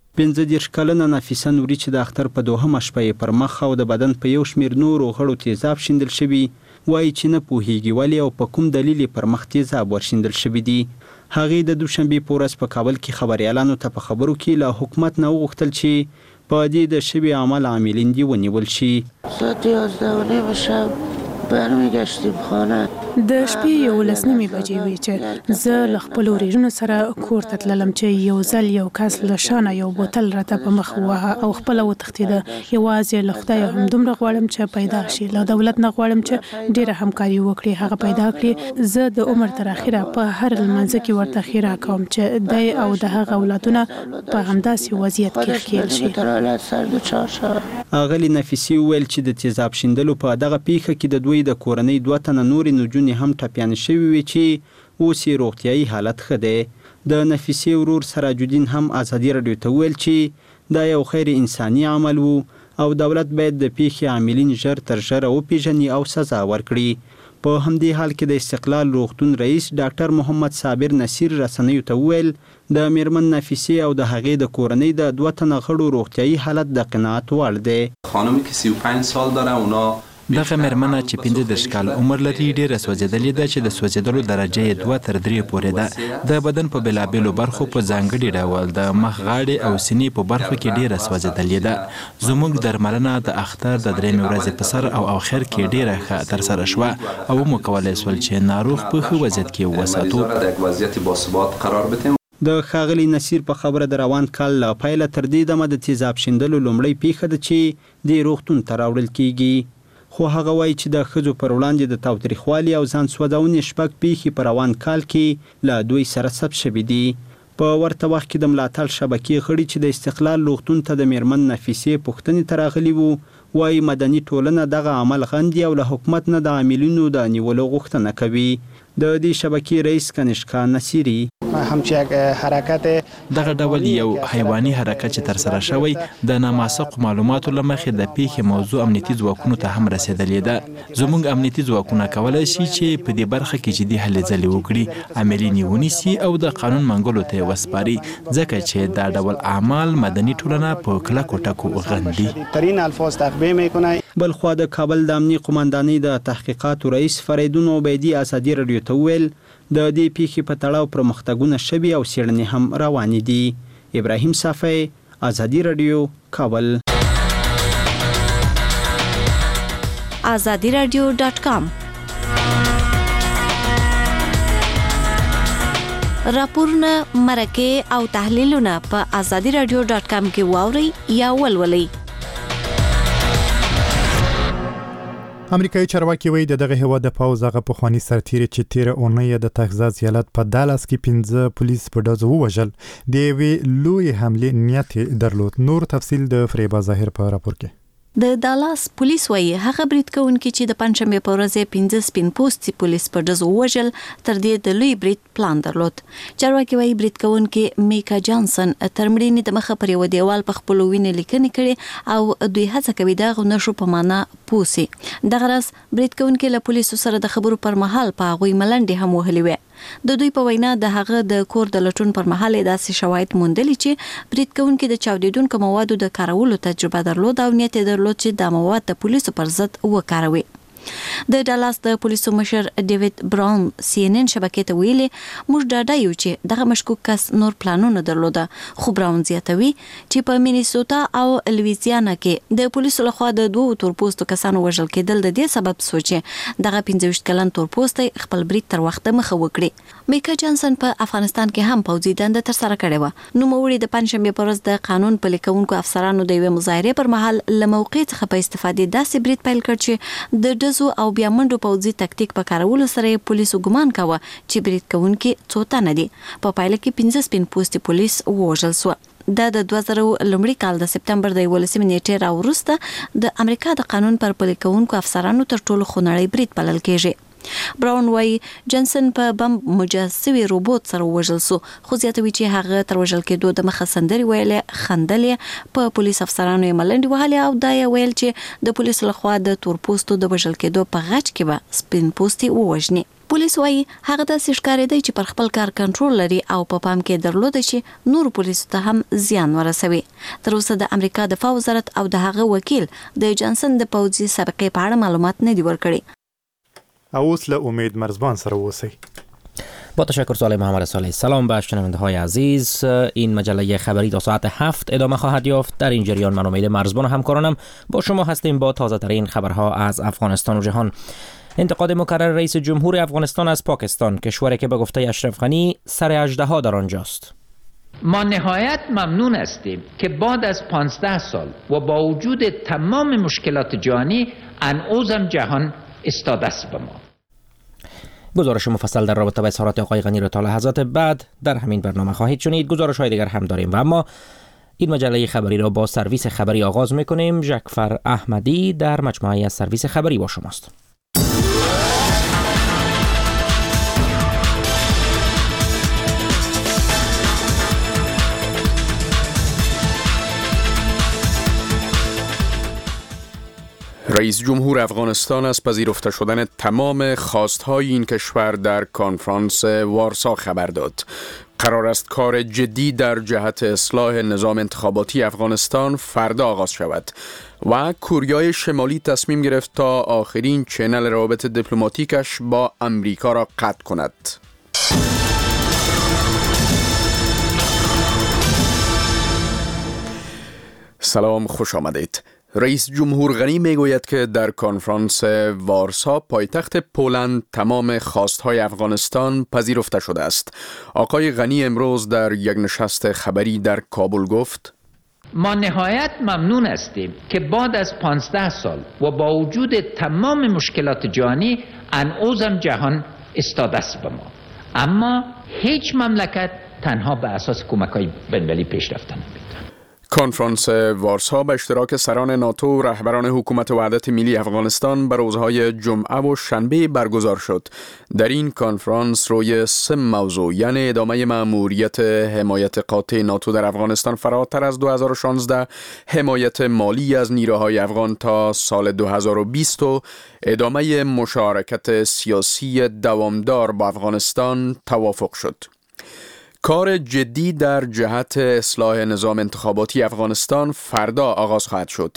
15 کلنه نفیسه نوري چې د اختر په دوهمه شپه پر مخ او د بدن په یو شمیر نورو غړو تیزاب شیندل شوی وایي چې نه پوهیږي ولی او په کوم دلیل پر مخ تیزاب ورشیندل شوی دی. هغه د دوشنبه په ورځ په کابل کې خبريالانو ته په خبرو کې له حکومت نه وغوښتل چې په دې د شوی عمل عاملین دی ونیول شي. ساعت 11:30 شب برمیگشتیم خانه. د شپې 11:30 بجې وې چې زه له خپل ورېژنو سره کور ته تللم چې یو ځل یو کس له شانه یو بوتل راته په مخ ووهه او خپله وتښتېده. یوازې له خدایه همدومره غواړم چې پیدا شي، له دولت نه غواړم چې ډېره همکاري وکړي، هغه پیدا کړي. زه د عمر تر اخره په هر لمانځه کې ورته ښېرا کوم چې دی او د هغه اولادونه په همداسې وضعیت کې ښکېل شي. اغلی نفیسي وویل چې د تیزاب شیندلو په دغه پیښه کې د دوی د کورنۍ 2 تنه نورې نجونې هم ټپیانې شوې وي چې اوس یې روغتیایي حالت ښه دی. د نفیسي ورور سراج الدین هم ازادي راډیو ته وویل چې دا یو خیر انساني عمل وو او دولت باید د پیښې عاملین ژر تر ژره وپیژني او سزا ورکړي. په همدې حال کې د استقلال روغتون رئیس ډاکټر محمد صابر نصیر رسنیو ته وویل د میرمن نفیسي او د هغې د کورنۍ د 2 تنه غړو روغتیایي حالت د قناعت وړ دی. خانمی که 35 سال داره اونا دغه مېرمنه چې 15 کال عمر لري ډېره سوځېدلې ده چې د سوځېدلو درجه یې 2 تر 3 پورې ده. د بدن په بېلابېلو برخو په ځانګړي ډول د مخ غاړې او سینې په برخو کې ډېره سوځېدلې ده. زموږ درملنه د اختر د 3 ورځې په سر او اخر کې ډېره ښه ترسره شوه او موږ کولی شول چې ناروغ په ښه وضعیت کې وساتو. د ښاغلي نصیر په خبره د روان کال له پیله تر دې دمه د تیزاب شیندلو لومړی پیښه ده چې د روغتون ته راوړل کیږي. خو هغه وایي چې د ښځو پر وړاندې د تاوتریخوالي او ځان سوځونې 6 پیښې په روان کال کې له دوی سره ثبت شوي دي. په ورته وخت کې د ملاتړ شبکې غړي چې د استقلال روغتون ته د میرمن نفیسې پوښتنې ته راغلي وو وایي مدني ټولنه دغه عمل غندي او له حکومت نه د عاملینو د نیولو غوښتنه کوي. د دې شبکې رئیس کنشکا نصیری دغه ډول یو حیواني حرکت چې ترسره شوی د ناموثقو معلوماتو له مخې د پیښې موضوع امنیتي ځواکونو ته هم رسېدلې ده. زموږ امنیتي ځواکونه کولی شي چې په دې برخه کې جدي هلې ځلې وکړي، عاملین یې ونیسي او د قانون منګولو ته یې وسپاري، ځکه چې دا ډول اعمال مدني ټولنه په کلکو ټکو غندي. بلخوا د کابل د امنیتي قومندانۍ د تحقیقاتو رئیس فریدون عبیدي ازادي راډیو ته وویل د دې پیښې په تړاو پرمختګونه شوي او څېړنې هم روانې دي. ابراهیم صافی، ازادي راډیو، کابل. azadiradio.com راپورونه، مرکې او تحلیلونه په azadiradio.com کې واورئ یا ولولئ. امریکایي چارواکي وایي دغه هیواد د پاوز هغه پخوانی سرتیری چې 13 اونۍ د تگزاس ایالت په دالاس کې 15 پولیس په ډزو ووژل د یوې لوی حملې نیت درلود. نور تفصیل د فریبا ظاهر په راپور کې. د دالاس پولیس وایي هغه برید کوونکي چې د پنځشنبه په ورځ 15 سپین پوستي پولیس په ډزو وژل تر دې د لوی برید پلان درلود. چارواکي وایي برید کوونکي میکا جانسن تر مړینې د مخه پر یو دیوال په خپل وینې لیکنې کړي او دوی هڅه کوي دا غونښو په معنا پوسي. دغه راز برید کوونکي له پولیسو سره د خبرو پر مهال په غوي ملنډي هم وهلي وي. د دوی په وینا د هغه د کور د لټون پر مهال داسې شواهد موندلي چې برید کوونکي د چاودیدونکو موادو د کارولو تجربه درلود او نیت درلود چې د مواد د پولیسو پر ضد وکاروي. د ډالاس د پولیسو مشر ډیوډ براون CNN شبکې ته ویلي موږ ډاډه یو چې دغه مشکوک کس نور پلانونه درلوده. خو براون زیاتوي چې په مینیسوتا او لویزیانا کې د پولیسو لخوا د 2 تورپوستو کسانو وژل کېدل د دې سبب سوچي دغه 15 کلن تورپوستی خپل برید تر وخت مخه وکړي. میکا جانسن په افغانستان کې هم پوځي دنده تر سره کړې و. نو موري د پنځشنبه په ورځ د قانون پلي کوونکو افسرانو د یوې مظاهرې پر مهال له موقع څخه په استفادې داسې برید پیل کړ چې د او بیا منډو پوځي تکتیک په کارولو سره پولیسو ګمان کاوه چې برید کوونکي څو تنه دي. په پایله کې 15 سپین پوستي پولیس وژل شو. دا د 2000 لومړي کال د سپتمبر د 11 نیټې راوروسته د امریکا د قانون پر پلي کوونکو افسرانو تر ټولو خونړی برید بلل کېږي. براون وای جنسن په بم مجسوي روبوت سره وژل شو. خو زیاتوي چې هغه تر وژل کېدو د مخه سندري ویلې خندلې په پولیس افسرانو یې ملنډي وهلې او دا یې ویل چې د پولیسو لخوا د تورپوستو د وژل کېدو په غچ کې به سپین پوستي ووژني. پولیس وايي هغه د ښکارېدی چې پر خپل کار کنټرول لري او په پام کې درلود چې نور پولیسو ته هم زیان ورسوي. تر اوسه د امریکا دفاع وزارت او د هغه وکیل د جانسن د پوځي سابقې په اړه معلومات نه دی ورکړي. او اوس له امید مرزبان سره اوسئ. با تشکر صالح محمد صالح. سلام به شنونده های عزیز. این مجله خبری تا ساعت 7 ادامه خواهد یافت. در این جریان من امید مرزبان و همکارانم با شما هستیم با تازه ترین خبرها از افغانستان و جهان. انتقاد مکرر رئیس جمهور افغانستان از پاکستان، کشوری که به گفته اشرف غنی سر اژدها در آنجاست. ما نهایت ممنون هستیم که بعد از 15 سال و با وجود تمام مشکلات جهانی هنوزم جهان استاده است به ما. گزارش مفصل در رابطه با اظهارات آقای غنی را تا لحظات بعد در همین برنامه خواهید شنید. گزارش‌های دیگر هم داریم و اما این مجله خبری را با سرویس خبری آغاز می‌کنیم. ژکفر احمدی در مجموعه از سرویس خبری با شماست. رئیس جمهور افغانستان از پذیرفته شدن تمام خواستهای این کشور در کنفرانس وارسا خبر داد. قرار است کار جدی در جهت اصلاح نظام انتخاباتی افغانستان فردا آغاز شود و کوریای شمالی تصمیم گرفت تا آخرین چنل روابط دیپلماتیکش با امریکا را قطع کند. سلام، خوش آمدید. رئیس جمهور غنی میگوید که در کنفرانس وارسا پایتخت پولند تمام خواستهای افغانستان پذیرفته شده است. آقای غنی امروز در یک نشست خبری در کابل گفت: ما نهایت ممنون هستیم که بعد از 15 سال و با وجود تمام مشکلات جهانی هنوزم جهان استاده است به ما، اما هیچ مملکت تنها به اساس کمک‌های بین‌المللی پیشرفت نمی‌کند. کنفرانس وارسا به اشتراک سران ناتو و رهبران حکومت وحدت ملی افغانستان به روزهای جمعه و شنبه برگزار شد. در این کنفرانس روی 3 موضوع یعنی ادامه مأموریت حمایت قاطع ناتو در افغانستان فراتر از 2016، حمایت مالی از نیروهای افغان تا سال 2020 و ادامه مشارکت سیاسی دوامدار با افغانستان توافق شد. کار جدی در جهت اصلاح نظام انتخاباتی افغانستان فردا آغاز خواهد شد.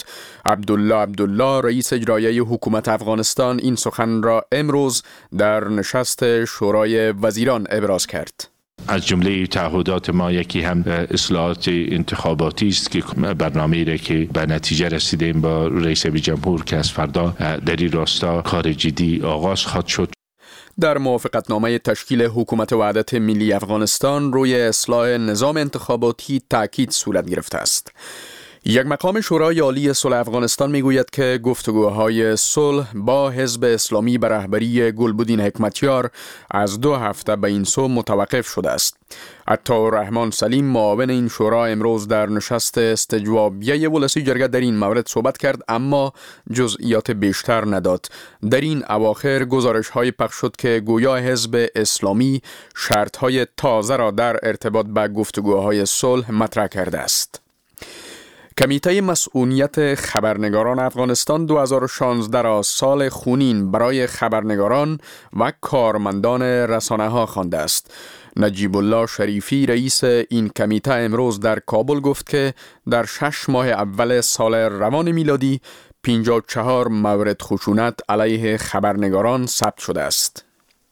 عبدالله رئیس اجرایی حکومت افغانستان این سخن را امروز در نشست شورای وزیران ابراز کرد. از جمله تعهدات ما یکی هم اصلاحات انتخاباتی است که برنامه‌ای را که به نتیجه رسیدیم با رئیس جمهور که از فردا در این راستا کار جدی آغاز خواهد شد. در موافقتنامه تشکیل حکومت وحدت ملی افغانستان روی اصلاح نظام انتخاباتی تأکید صورت گرفته است. یک مقام شورای عالی صلح افغانستان میگوید که گفتگوهای صلح با حزب اسلامی به رهبری گلبدین حکمتیار از 2 هفته به این سو متوقف شده است. عطاالرحمن سلیم معاون این شورا امروز در نشست استجوابیه ولسی جرگه در این مورد صحبت کرد اما جزئیات بیشتر نداد. در این اواخر گزارش‌های پخش شد که گویا حزب اسلامی شرط‌های تازه را در ارتباط با گفتگوهای صلح مطرح کرده است. کمیته مسئولیت خبرنگاران افغانستان 2016 را سال خونین برای خبرنگاران و کارمندان رسانه‌ها خوانده است. نجیب الله شریفی رئیس این کمیته امروز در کابل گفت که در 6 ماه اول سال روان میلادی 54 مورد خشونت علیه خبرنگاران ثبت شده است.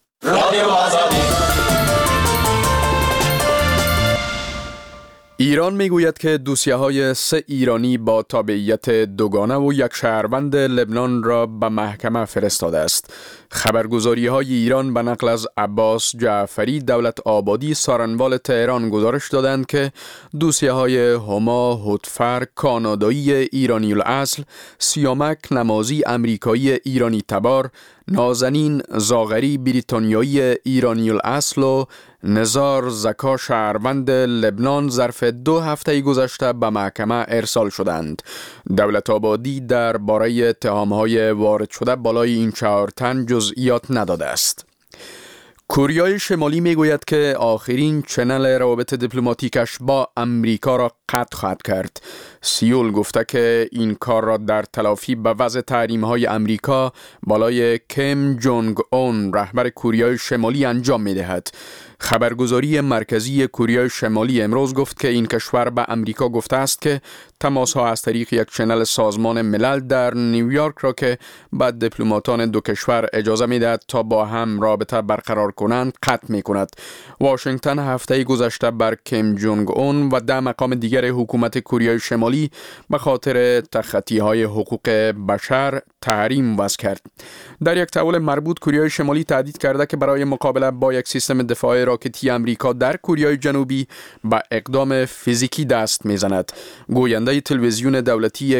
ایران میگوید که دوسیه‌های 3 ایرانی با تابعیت دوگانه و 1 شهروند لبنان را به محکمه فرستاده است. خبرگزاری‌های ایران به نقل از عباس جعفری دولت آبادی سارنوال تهران گزارش دادند که دوسیه‌های هما هوتفر کانادایی ایرانی الاصل، سیامک نمازی امریکایی ایرانی تبار، نازنین زاغری بریتانیایی ایرانی الاصل و نزار زکا شهروند لبنان ظرف 2 هفته گذشته به محکمه ارسال شدند. دولت آبادی در باره اتهام‌های وارد شده بالای این 4 تن جزئیات نداده است. کره شمالی میگوید که آخرین چنل روابط دیپلماتیکش با امریکا را قطع خواهد کرد. سیول گفته که این کار را در تلافی به وضع تحریم‌های امریکا بالای کیم جونگ اون رهبر کره شمالی انجام می‌دهد. خبرگزاری مرکزی کره شمالی امروز گفت که این کشور به امریکا گفته است که تماس‌ها از طریق یک چنل سازمان ملل در نیویورک را که به دیپلماتان دو کشور اجازه می‌دهد تا با هم رابطه برقرار کنند قطع می‌کند. واشنگتن هفته گذشته بر کیم جونگ اون و 10 مقام دیگر حکومت کره شمالی به خاطر تخطی‌های حقوق بشر تحریم وضع کرد. در یک تحول مربوط کره شمالی تهدید کرده که برای مقابله با یک سیستم دفاع راکتی امریکا در کره جنوبی به اقدام فیزیکی دست میزند. گوینده تلویزیون دولتی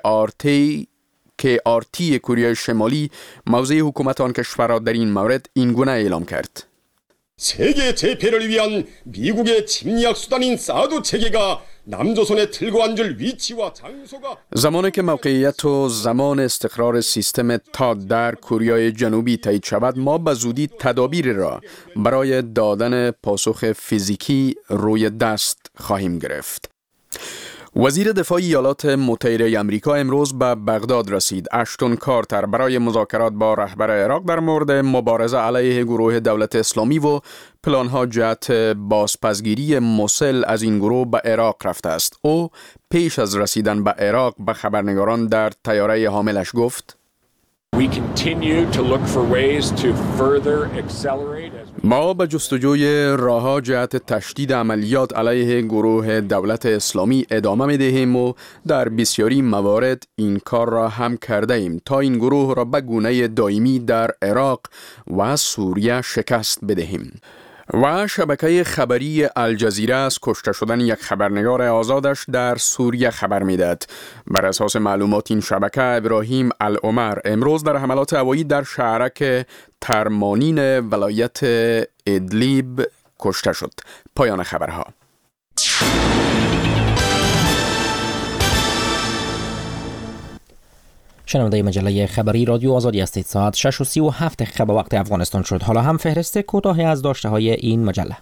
KRT کره شمالی موضع حکومت آن کشور را در این مورد این گونه اعلام کرد. 세계 재패를 위한 미국의 침략 수단인 사드 체계가 남조선에 들고 앉을 위치와 장소가 زمانی که موقعیت و زمان استقرار سیستم تاد در کره جنوبی تایید شود، ما به زودی تدابیر را برای دادن پاسخ فیزیکی روی دست خواهیم گرفت. وزیر دفاع ایالات متحده آمریکا امروز به بغداد رسید. اشتون کارتر برای مذاکرات با رهبر عراق در مورد مبارزه علیه گروه دولت اسلامی و پلانها جهت بازپسگیری موسل از این گروه به عراق رفته است. او پیش از رسیدن به عراق به خبرنگاران در طیاره حاملش گفت: ما به جستجوی راه‌ها جهت تشدید عملیات علیه گروه دولت اسلامی ادامه می‌دهیم و در بسیاری موارد این کار را هم کرده ایم تا این گروه را به گونه دائمی در عراق و سوریه شکست بدهیم. و شبکه خبری الجزیره از کشته شدن یک خبرنگار آزادش در سوریه خبر میدهد. بر اساس معلومات این شبکه، ابراهیم العمر امروز در حملات هوایی در شهرک ترمانین ولایت ادلیب کشته شد. پایان خبرها. شنونده مجله خبری رادیو آزادی هستید. ساعت 6:37 به وقت افغانستان شد. حالا هم فهرست کوتاهی از داشته های این مجله.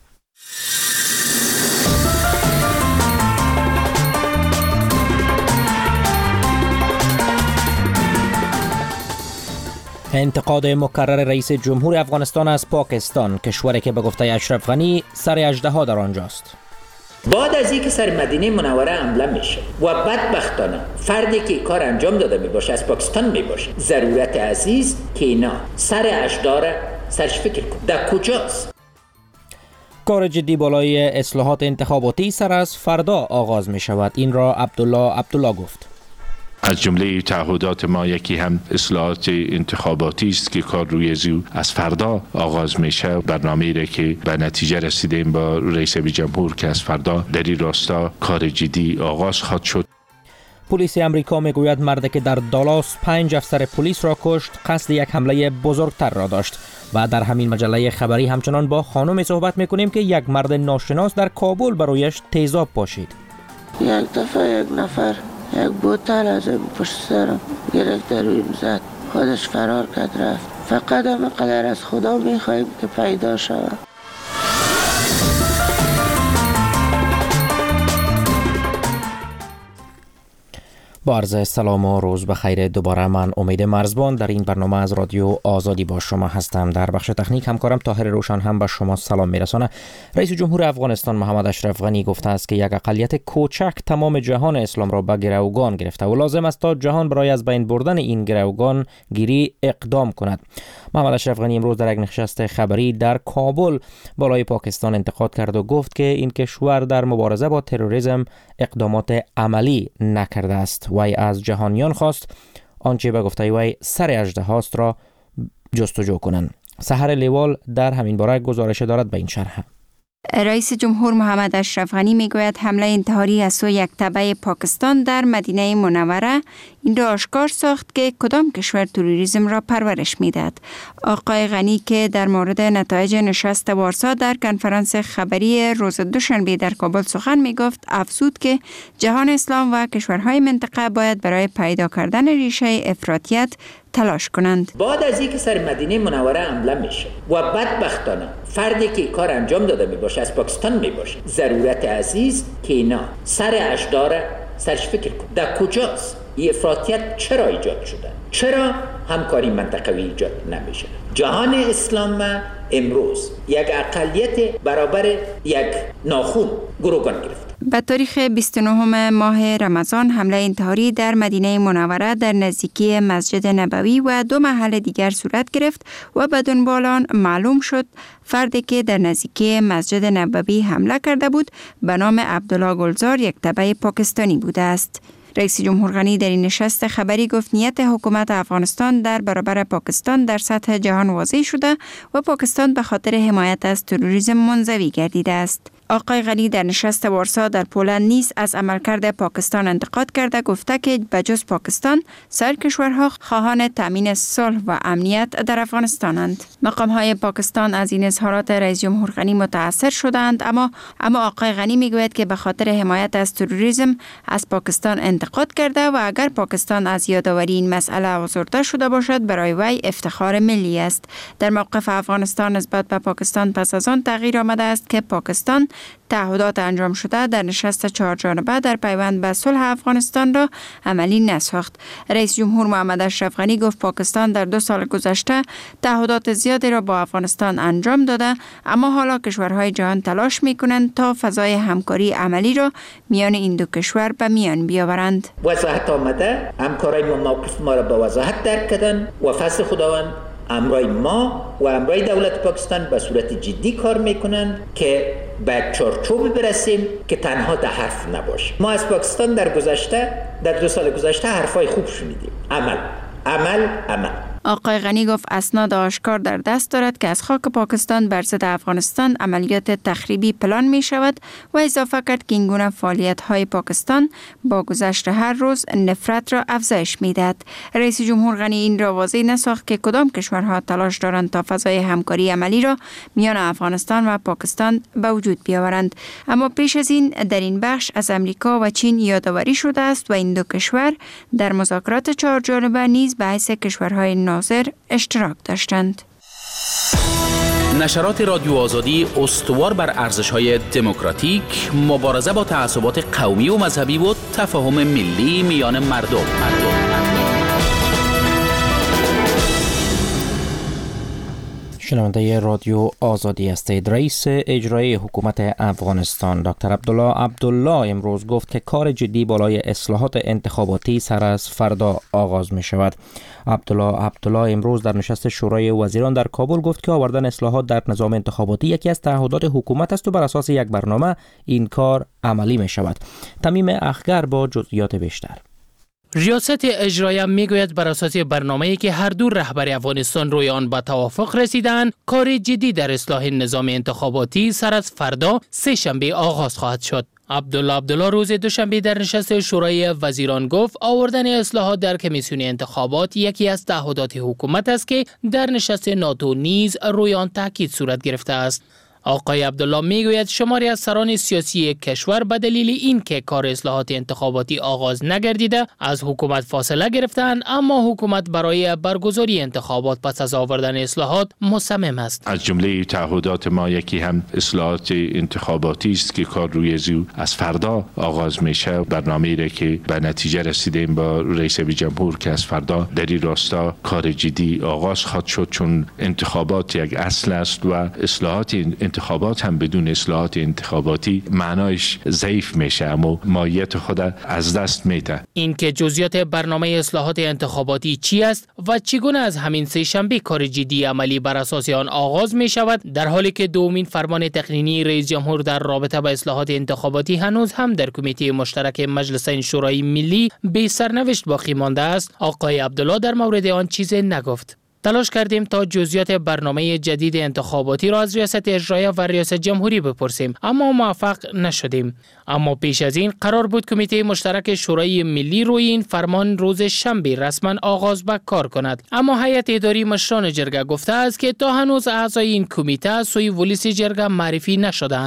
انتقاد مکرر رئیس جمهور افغانستان از پاکستان، کشوری که به گفته اشرف غنی سر اژدها در آنجاست. بعد از اینکه سر مدینه منوره حمله میشه و بدبختانه فردی که کار انجام داده میباشه از پاکستان میباشه، ضرورت عزیز که اینا سر اژدها سرش فکر کن در کجاست. کار جدی بالای اصلاحات انتخاباتی سر از فردا آغاز می شود. این را عبدالله گفت. از جمله تعهدات ما یکی هم اصلاحات انتخاباتی است که کار روی زو از فردا آغاز میشه. برنامه‌ای را که به نتیجه رسیدیم با رئیس جمهور که از فردا در این راستا کار جدی آغاز خواهد شد. پلیس امریکا میگوید مردی که در دالاس 5 افسر پلیس را کشت قصد یک حمله بزرگتر را داشت. و در همین مجله خبری همچنان با خانمی صحبت میکنیم که یک مرد ناشناس در کابل برویش تیزاب پاشید. یک دفعه یک نفر یک بوتل از پشت سرم گرفت رویم زد، خودش فرار کرد رفت. فقط هم قدر از خدا میخوایم که پیدا شود. با عرض سلام و روز بخیر. دوباره من امید مرزبان در این برنامه از رادیو آزادی با شما هستم. در بخش تکنیک همکارم طاهر روشن هم به شما سلام میرسانه. رئیس جمهور افغانستان محمد اشرف غنی گفته است که یک اقلیت کوچک تمام جهان اسلام را به گروگان گرفته و لازم است تا جهان برای از بین بردن این گروگان گیری اقدام کند. محمد اشرف غنی امروز در یک نشست خبری در کابل بالای پاکستان انتقاد کرد و گفت که این کشور در مبارزه با تروریسم اقدامات عملی نکرده است. وی از جهانیان خواست آنچه به گفته وی سر اژدهاست را جستجو کنند. سحر لیوال در همین باره گزارش دارد به این شرح. رئیس جمهور محمد اشرف غنی میگوید حمله انتحاری از سوی یک تبع پاکستان در مدینه منوره این را آشکار ساخت که کدام کشور تروریسم را پرورش میدهد. آقای غنی که در مورد نتایج نشست وارسا در کنفرانس خبری روز دوشنبه در کابل سخن میگفت، افزود که جهان اسلام و کشورهای منطقه باید برای پیدا کردن ریشه افراطیت تلاش کنند. بعد از اینکه سر مدینه منوره حمله میشه و بدبختانه فردی که کار انجام داده میباشه از پاکستان میباشه، ضرورت عزیز که اینا سر اشداره سرش فکر کن در کجاست، این افراطیت چرا ایجاد شده، چرا همکاری منطقوی ایجاد نمیشه. جهان اسلام امروز یک اقلیت برابر یک ناخون گروگان گرفت. به تاریخ 29 ماه رمضان حمله انتحاری در مدینه منوره در نزدیکی مسجد نبوی و 2 محل دیگر صورت گرفت و بدون بالان معلوم شد فردی که در نزدیکی مسجد نبوی حمله کرده بود به نام عبدالله گلزار یک تبع پاکستانی بوده است. رئیس جمهور غنی در این نشست خبری گفت نیت حکومت افغانستان در برابر پاکستان در سطح جهان واضح شده و پاکستان به خاطر حمایت از تروریسم منزوی گردیده است. آقای غنی در نشست وارسا در پولند نیز از عملکرد پاکستان انتقاد کرده، گفته که بجز پاکستان سایر کشورها خواهان تامین صلح و امنیت در افغانستانند. مقام‌های پاکستان از این اظهارات رئیس جمهور غنی متاثر شدند، اما آقای غنی میگوید که به خاطر حمایت از تروریسم از پاکستان انتقاد کرده و اگر پاکستان از یادآوری این مسئله آزرده شده باشد برای وی افتخار ملی است. در موقف افغانستان نسبت به پاکستان پس از آن تغییر آمده است که پاکستان تعهدات انجام شده در نشست 4 جانبه در پیوند به صلح افغانستان را عملی نساخت. رئیس جمهور محمد اشرف غنی گفت پاکستان در 2 سال گذشته تعهدات زیادی را با افغانستان انجام داده، اما حالا کشورهای جهان تلاش می‌کنند تا فضای همکاری عملی را میان این 2 کشور به میان بیاورند. وضاحت آمده، همکارای ما موقف ما را به وضاحت درک کردند و فضل خداوند امرای ما و امرای دولت پاکستان به صورت جدی کار میکنند که به چارچوبی برسیم که تنها در حرف نباشه. ما از پاکستان در 2 سال گذشته حرفای خوب شنیدیم. عمل. آقای غنی گفت اسناد آشکار در دست دارد که از خاک پاکستان بر ضد افغانستان عملیات تخریبی پلان می شود و اضافه کرد که این گونه فعالیت های پاکستان با گذشت هر روز نفرت را افزایش می دهد. رئیس جمهور غنی این را واضح نساخت که کدام کشورها تلاش دارند تا فضای همکاری عملی را میان افغانستان و پاکستان به وجود بیاورند، اما پیش از این در این بخش از امریکا و چین یادآوری شده است و این 2 کشور در مذاکرات 4 جانبه نیز به حیث کشورهای ناظر اشتراک داشتند. نشرات رادیو آزادی استوار بر ارزش‌های دموکراتیک، مبارزه با تعصبات قومی و مذهبی و تفاهم ملی میان مردم. شنونده رادیو آزادی هستید. رئیس اجرایی حکومت افغانستان دکتر عبدالله امروز گفت که کار جدی بالای اصلاحات انتخاباتی سر از فردا آغاز می شود. عبدالله امروز در نشست شورای وزیران در کابل گفت که آوردن اصلاحات در نظام انتخاباتی یکی از تعهدات حکومت است و بر اساس یک برنامه این کار عملی می شود. تمیم اخگر با جزئیات بیشتر. ریاست اجرایی میگوید بر اساس برنامه‌ای که هر 2 رهبر افغانستان روی آن به توافق رسیدند، کار جدی در اصلاح نظام انتخاباتی سر از فردا 3 شنبه آغاز خواهد شد. عبدالله روز دوشنبه در نشست شورای وزیران گفت آوردن اصلاحات در کمیسیون انتخابات یکی از تعهدات حکومت است که در نشست ناتو نیز روی آن تاکید صورت گرفته است. آقای عبدالله میگوید شماری از سران سیاسی کشور به دلیل اینکه کار اصلاحات انتخاباتی آغاز نگردیده از حکومت فاصله گرفتند، اما حکومت برای برگزاری انتخابات پس از آوردن اصلاحات مصمم است. از جمله تعهدات ما یکی هم اصلاحات انتخاباتی است که کار روی زو از فردا آغاز میشه. برنامه‌ای را که به نتیجه رسیدیم با رئیس جمهور که از فردا در این راستا کار جدی آغاز خواهد شد، چون انتخابات یک اصل است و اصلاحات انتخابات هم بدون اصلاحات انتخاباتی معنایش ضعیف میشه، اما ماهیت خود از دست میده. این که جزئیات برنامه اصلاحات انتخاباتی چی است و چگونه از همین 3 شنبه کار جدی عملی بر اساس آن آغاز می شود، در حالی که دومین فرمان تقنینی رئیس جمهور در رابطه با اصلاحات انتخاباتی هنوز هم در کمیته مشترک مجلسین شورای ملی به سرنوشت باقی مانده است، آقای عبدالله در مورد آن چیزی نگفت. تلاش کردیم تا جزئیات برنامه جدید انتخاباتی را از ریاست اجرایی و ریاست جمهوری بپرسیم، اما موفق نشدیم. اما پیش از این قرار بود کمیته مشترک شورای ملی روی این فرمان روز شنبه رسما آغاز به کار کند، اما هیئت اداری مشران جرگه گفته است که تا هنوز اعضای این کمیته از سوی ولس جرگه معرفی نشدند.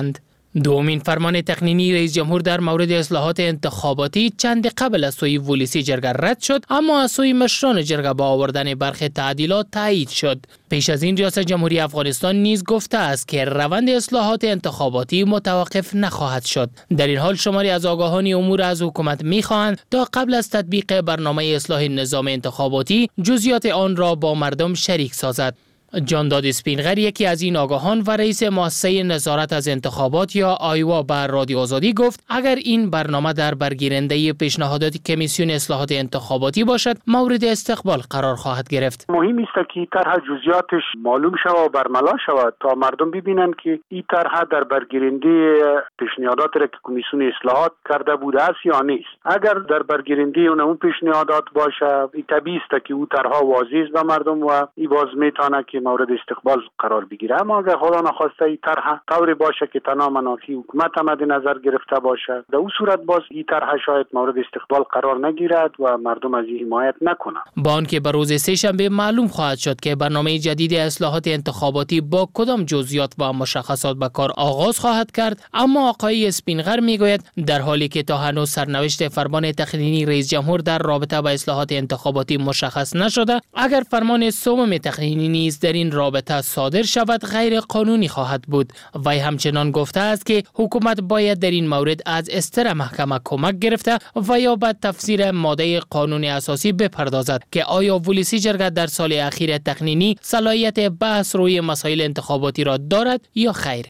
دومین فرمان تقنینی رئیس جمهور در مورد اصلاحات انتخاباتی چند قبل از سوی ولسی جرگه رد شد، اما از سوی مشران جرگه با آوردن برخی تعدیلات تایید شد. پیش از این ریاست جمهوری افغانستان نیز گفته است که روند اصلاحات انتخاباتی متوقف نخواهد شد. در این حال شماری از آگاهان امور از حکومت می‌خواهند تا قبل از تطبیق برنامه اصلاح نظام انتخاباتی جزئیات آن را با مردم شریک سازد. جانداد اسپینغر، یکی از این آگاهان و رئیس مؤسسه نظارت از انتخابات یا آیوا، بر رادیو آزادی گفت اگر این برنامه در برگیرنده پیشنهادات کمیسیون اصلاحات انتخاباتی باشد مورد استقبال قرار خواهد گرفت. مهم است که طرح جزئیاتش معلوم شود و برملا شود تا مردم ببینند که این طرح در برگیرنده پیشنهادات را که کمیسیون اصلاحات کرده بوده است یا نیست. اگر در برگیرنده اون پیشنهادات باشه، طبیعی است که اون طرح واضح است به مردم و این باز میتونه که مورد استقبال قرار بگیره. اما اگر خدا نخواسته این طرح طوری باشه که تنها منافع حکومت مد نظر گرفته باشه، در اون صورت باز این طرح شاید مورد استقبال قرار نگیرد و مردم از این حمایت نکنند. با آنکه به روز سه‌شنبه معلوم خواهد شد که برنامه جدید اصلاحات انتخاباتی با کدام جزئیات و مشخصات به کار آغاز خواهد کرد، اما آقای اسپینغر میگوید در حالی که تا هنوز سرنوشت فرمان تقنینی رئیس جمهور در رابطه با اصلاحات انتخاباتی مشخص نشده، اگر فرمان سوم تقنینی نیز در این رابطه صادر شود غیر قانونی خواهد بود. وی همچنان گفته است که حکومت باید در این مورد از استر محکمه کمک گرفته و یا به تفسیر ماده قانون اساسی بپردازد که آیا ولسی جرگه در سال اخیر تقنینی صلاحیت بحث روی مسائل انتخاباتی را دارد یا خیر.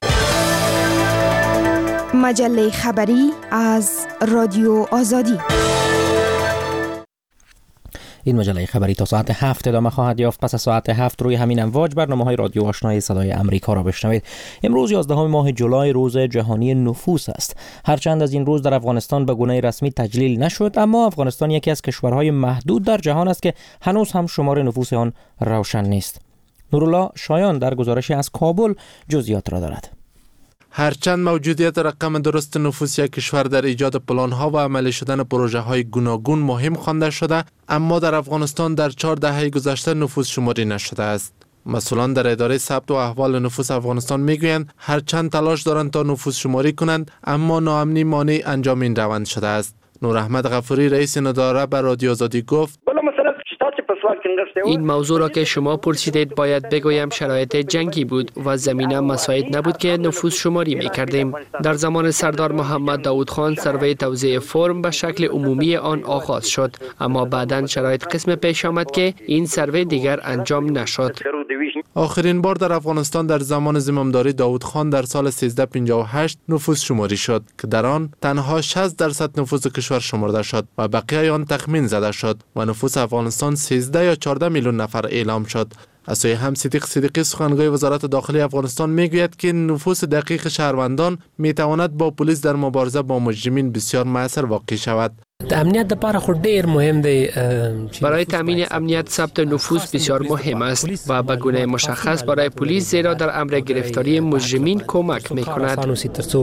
مجله خبری از رادیو آزادی. این مجله خبری تا ساعت 7 ادامه خواهد یافت. پس از ساعت 7 روی همین امواج برنامه‌های رادیو آشنای صدای امریکا را بشنوید. امروز 11 ماه جولای روز جهانی نفوس است. هرچند از این روز در افغانستان به گونه رسمی تجلیل نشد، اما افغانستان یکی از کشورهای محدود در جهان است که هنوز هم شمار نفوس آن روشن نیست. نورالله شایان در گزارشی از کابل جزئیات را دارد. هرچند موجودیت رقم درست نفوس یک کشور در ایجاد پلان‌ها و عملی شدن پروژه‌های گوناگون مهم خوانده شده، اما در افغانستان در 4 دهه گذشته نفوس شماری نشده است. مسئولان در اداره ثبت و احوال نفوس افغانستان میگویند هرچند تلاش دارند تا نفوس شماری کنند، اما ناامنی مانع انجام این روند شده است. نور احمد غفوری رئیس این اداره به رادیو آزادی گفت این موضوع را که شما پرسیدید باید بگویم شرایط جنگی بود و زمینه مساعد نبود که نفوس شماری می کردیم. در زمان سردار محمد داود خان سروی توزیع فرم به شکل عمومی آن آغاز شد، اما بعداً شرایط قسم پیش آمد که این سروی دیگر انجام نشد. آخرین بار در افغانستان در زمان زمامداری داود خان در سال 1358 نفوس شماری شد که در آن تنها 60% نفوس کشور شمرده شد و بقیه آن تخمین زده شد و نفوس افغانستان 13 یا 14 میلیون نفر اعلام شد. از سوی هم صدیق صدیقی سخنگوی وزارت داخلی افغانستان میگوید که نفوس دقیق شهروندان میتواند با پلیس در مبارزه با مجرمین بسیار مؤثر واقع شود. امنیت لپاره خو ډیر مهم دی. برای تامین امنیت ثبت نفوس بسیار مهم است و به گونه مشخص برای پلیس، زیرا در امر گرفتاری مجرمین کمک میکند.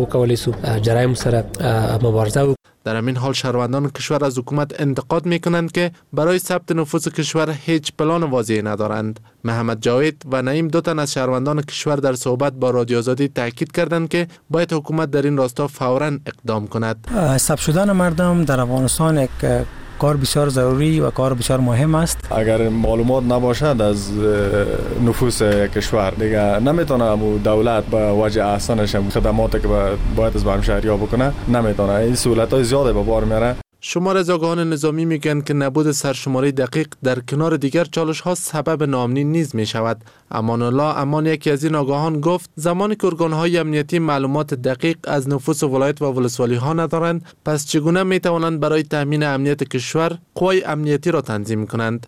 در همین حال شهروندان کشور از حکومت انتقاد میکنند که برای ثبت نفوس کشور هیچ پلان واضحی ندارند. محمد جاوید و نعیم دو تن از شهروندان کشور در صحبت با رادیو آزادی تاکید کردند که باید حکومت در این راستا فوراً اقدام کند. ثبت شدن مردم در افغانستان یک کار بسیار ضروری و کار بسیار مهم است. اگر معلومات نباشد از نفوس کشور دیگه نمیتونه دولت به وجه احسانش خدماتی که باید از همشهری‌ها بکنه نمیتونه. این سهولت‌های زیاده به بار میاره. شمار از آگاهان نظامی میگن که نبود سرشماری دقیق در کنار دیگر چالش ها سبب ناامنی نیز می شود. امان الله امان یکی از این آگاهان گفت زمانی که ارگان‌های امنیتی معلومات دقیق از نفوس ولایت و ولسوالی ها ندارند، پس چگونه می توانند برای تامین امنیت کشور قوای امنیتی را تنظیم کنند؟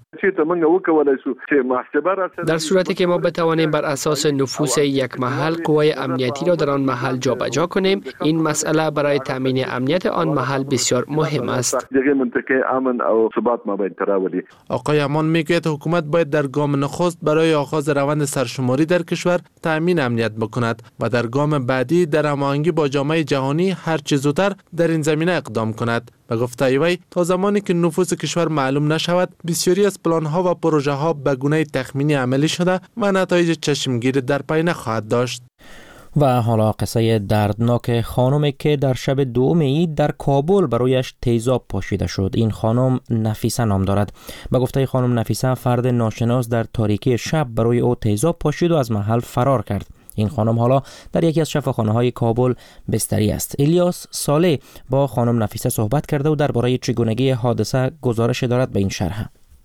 در صورتی که ما بتوانیم بر اساس نفوس یک محل قوای امنیتی را در آن محل جابجا کنیم، این مسئله برای تامین امنیت آن محل بسیار مهم است. آقای امان میگوید حکومت باید در گام نخست برای آغاز روند سرشماری در کشور تامین امنیت بکند و در گام بعدی در هماهنگی با جامعه جهانی هر چه زودتر در این زمینه اقدام کند. به گفته وی تا زمانی که نفوس کشور معلوم نشود، بسیاری از پلان‌ها و پروژه‌ها به گونه تخمینی عملی شده و نتایج چشمگیر در پی نخواهد داشت. و حالا قصه دردناک خانمی که در شب دوم عید در کابل برویش تیزاب پاشیده شد. این خانم نفیسه نام دارد. به گفته خانم نفیسه، فرد ناشناس در تاریکی شب بروی او تیزاب پاشید و از محل فرار کرد. این خانم حالا در یکی از شفاخانه‌های کابل بستری است. الیاس صالح با خانم نفیسه صحبت کرده و درباره چگونگی حادثه گزارش دارد به این شرح.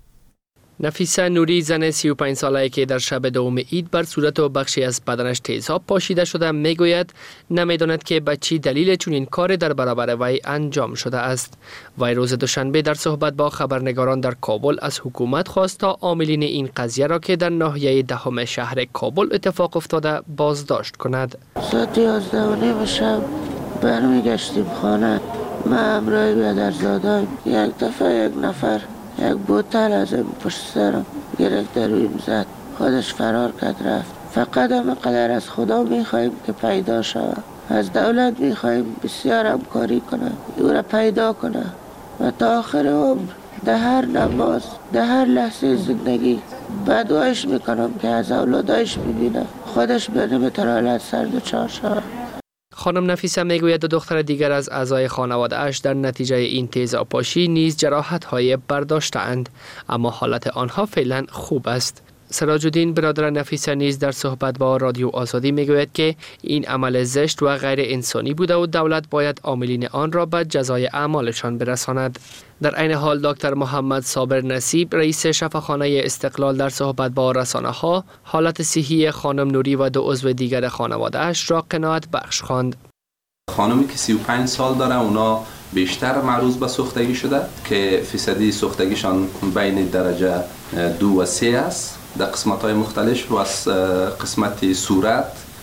نفیسه نوری، زن 35 ساله که در شب دوم عید بر صورت و بخشی از بدنش تیزاب پاشیده شده، میگوید نمیداند که به چی دلیل چنین کار در برابر وی انجام شده است. وی روز دوشنبه در صحبت با خبرنگاران در کابل از حکومت خواست تا عاملین این قضیه را که در ناحیه دهم شهر کابل اتفاق افتاده بازداشت کند. ساعت 11:30 شب برمیگشتیم خانه. من همراه بیادرزاده‌ام. یک دفعه یک نفر یک بوتل از این پشت سرم گرفت رویم زد. خودش فرار کرد رفت. فقط همینقدر از خدا میخواهیم که پیدا شود. از دولت میخواهیم بسیار همکاری کنه، او را پیدا کنه و تا آخر عمر در هر نماز، در هر لحظه زندگی بدوایش میکنم که از اولادایش ببینه خودش به نمیتونه حالت سر دچار شود. خانم نفیسه میگوید دو دختر دیگر از اعضای خانواده اش در نتیجه این تیزابپاشی نیز جراحت‌های برداشته‌اند، اما حالت آنها فعلا خوب است. سراج الدین برادر نفیسه نیز در صحبت با رادیو آزادی میگوید که این عمل زشت و غیر انسانی بوده و دولت باید عاملین آن را به جزای اعمالشان برساند. در عین حال دکتر محمد صابر نصیب رئیس شفاخانه استقلال در صحبت با رسانه‌ها حالت صحی خانم نوری و دو عضو دیگر خانواده اش را قناعت بخش خواند. خانمی که 35 سال داره، اونا بیشتر معروض به سوختگی شده که فیصدی سوختگیشان بین درجه 2 و 3 است در قسمت‌های مختلف و از قسمت صورت،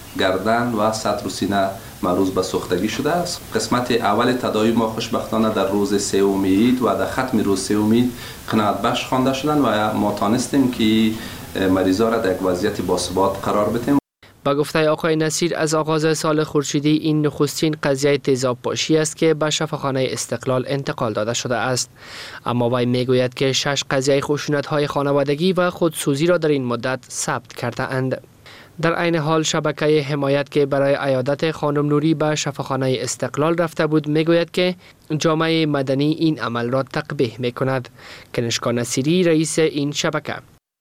گردن و صدر و سینه معروض به سوختگی شده است. قسمت اول تداوی ما خوشبختانه در روز 3 عید و در ختم روز 3 عید قناعت بخش خوانده شدن و ما تانستیم که مریضا را در یک وضعیت باثبات قرار بدیم. با گفته آقای نصیر، از آغاز سال خورشیدی این نخستین قضیه تیزابپاشی است که به شفاخانه استقلال انتقال داده شده است، اما وی میگوید که 6 قضیه خشونت‌های خانوادگی و خودسوزی را در این مدت ثبت کرده اند. در عین حال شبکه حمایت که برای عیادت خانم نوری به شفاخانه استقلال رفته بود میگوید که جامعه مدنی این عمل را تقبیح میکند. کنشکا نصیری رئیس این شبکه: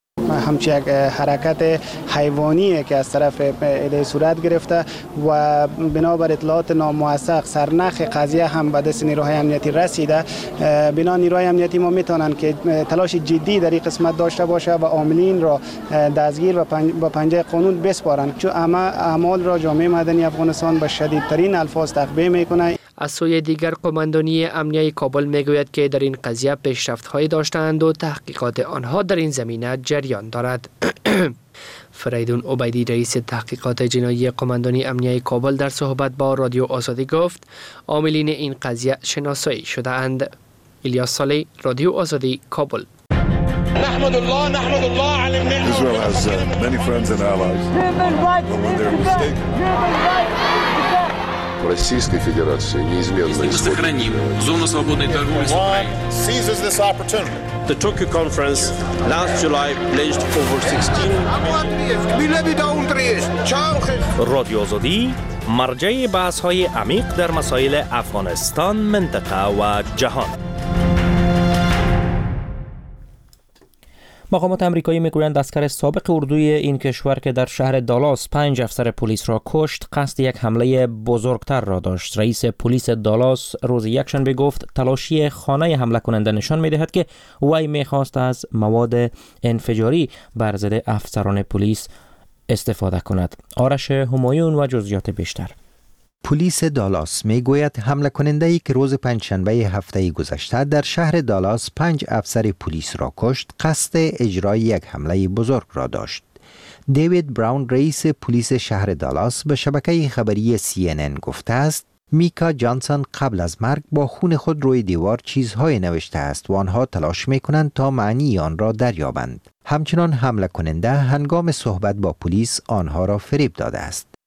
همچین یک حرکت حیوانی که از طرف ایده صورت گرفته و بنابر اطلاعات ناموثق سرنخ قضیه هم به دست نیروهای امنیتی رسیده. بنا نیروهای امنیتی ما میتونن که تلاش جدی در این قسمت داشته باشه و عاملین را دستگیر و با پنجه قانون بسپارن، چون اعمال را جامعه مدنی افغانستان به شدیدترین الفاظ تقبیح میکنه. از سوی دیگر قماندانی امنیه کابل میگوید که در این قضیه پیشرفت‌هایی داشتند و تحقیقات آنها در این زمینه جریان دارد. فریدون عبیدی رئیس تحقیقات جنایی قماندانی امنیه کابل در صحبت با رادیو آزادی گفت عاملین این قضیه شناسایی شده اند. الیاس صالح، رادیو آزادی، کابل. نحمد الله على النعمة. Israel has many friends and allies. When they're mistaken. Российской Федерации неизменно сохраним зону свободной торговли с Украиной. Seizes this opportunity. The Tokyo conference last July pledged over 16 رادیو آزادی مرجع بحث‌های عمیق در مسائل افغانستان، منطقه و جهان. مقامات امریکایی میگویند اسکر سابق اردوی این کشور که در شهر دالاس 5 افسر پلیس را کشت قصد یک حمله بزرگتر را داشت. رئیس پلیس دالاس روز یکشنبه گفت تلاشی خانه حمله کننده نشان میدهد که وی میخواست از مواد انفجاری بر ضد افسران پلیس استفاده کند. آرش همایون و جزئیات بیشتر. پلیس دالاس میگوید حمله کننده‌ای که روز پنجشنبه هفته گذشته در شهر دالاس 5 افسر پلیس را کشت قصد اجرای یک حمله بزرگ را داشت. دیوید براون رئیس پلیس شهر دالاس به شبکه خبری CNN گفته است میکا جانسون قبل از مرگ با خون خود روی دیوار چیزهای نوشته است و آنها تلاش میکنند تا معنی آن را دریابند. همچنان حمله کننده هنگام صحبت با پلیس آنها را فریب داده است.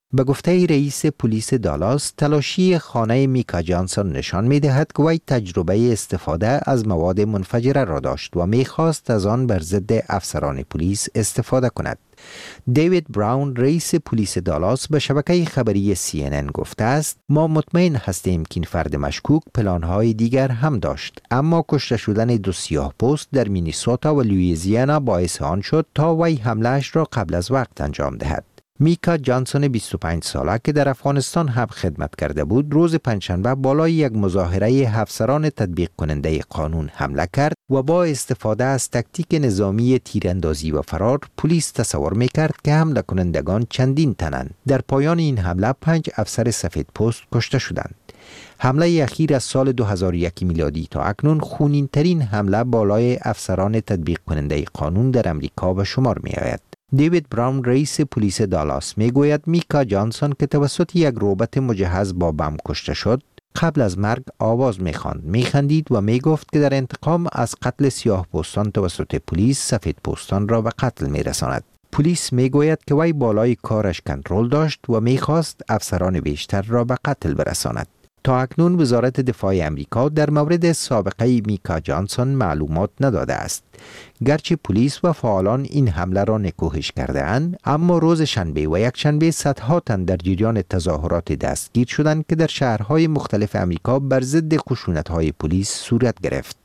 به گفته رئیس پلیس دالاس، تلاشی خانه میکا جانسون نشان می‌دهد که وی تجربه استفاده از مواد منفجره را داشت و می‌خواست از آن بر ضد افسران پلیس استفاده کند. دیوید براون رئیس پلیس دالاس به شبکه خبری CNN گفته است: ما مطمئن هستیم که این فرد مشکوک پلان‌های دیگر هم داشت، اما کشته شدن 2 سیاه‌پوست در مینیسوتا و لوئیزیانا باعث آن شد تا وی حمله‌اش را قبل از وقت انجام دهد. میکا جانسون 25 ساله که در افغانستان هم خدمت کرده بود، روز پنجشنبه بالای یک مظاهره افسران تطبیق کننده قانون حمله کرد و با استفاده از تکتیک نظامی تیراندازی و فرار، پلیس تصور میکرد که حمله کنندگان چندین تنند. در پایان این حمله 5 افسر سفید پوست کشته شدند. حمله اخیر از سال 2001 میلادی تا اکنون خونین ترین حمله بالای افسران تطبیق کننده قانون در امریکا به شمار می آید. دیوید براون رئیس پلیس دالاس می گوید میکا جانسون که توسط یک ربات مجهز با بم کشته شد، قبل از مرگ آواز می خواند، می خندید و می گفت که در انتقام از قتل سیاه پوستان توسط پلیس سفید پوستان را به قتل می رساند. پلیس می گوید که وی بالای کارش کنترل داشت و می خواست افسران بیشتر را به قتل برساند. تا اکنون وزارت دفاع امریکا در مورد سابقه میکا جانسون معلومات نداده است. گرچه پلیس و فعالان این حمله را نکوهش کرده اند، اما روز شنبه و یک شنبه صدها تن در جریان تظاهرات دستگیر شدند که در شهرهای مختلف امریکا بر ضد خشونت‌های پلیس صورت گرفت.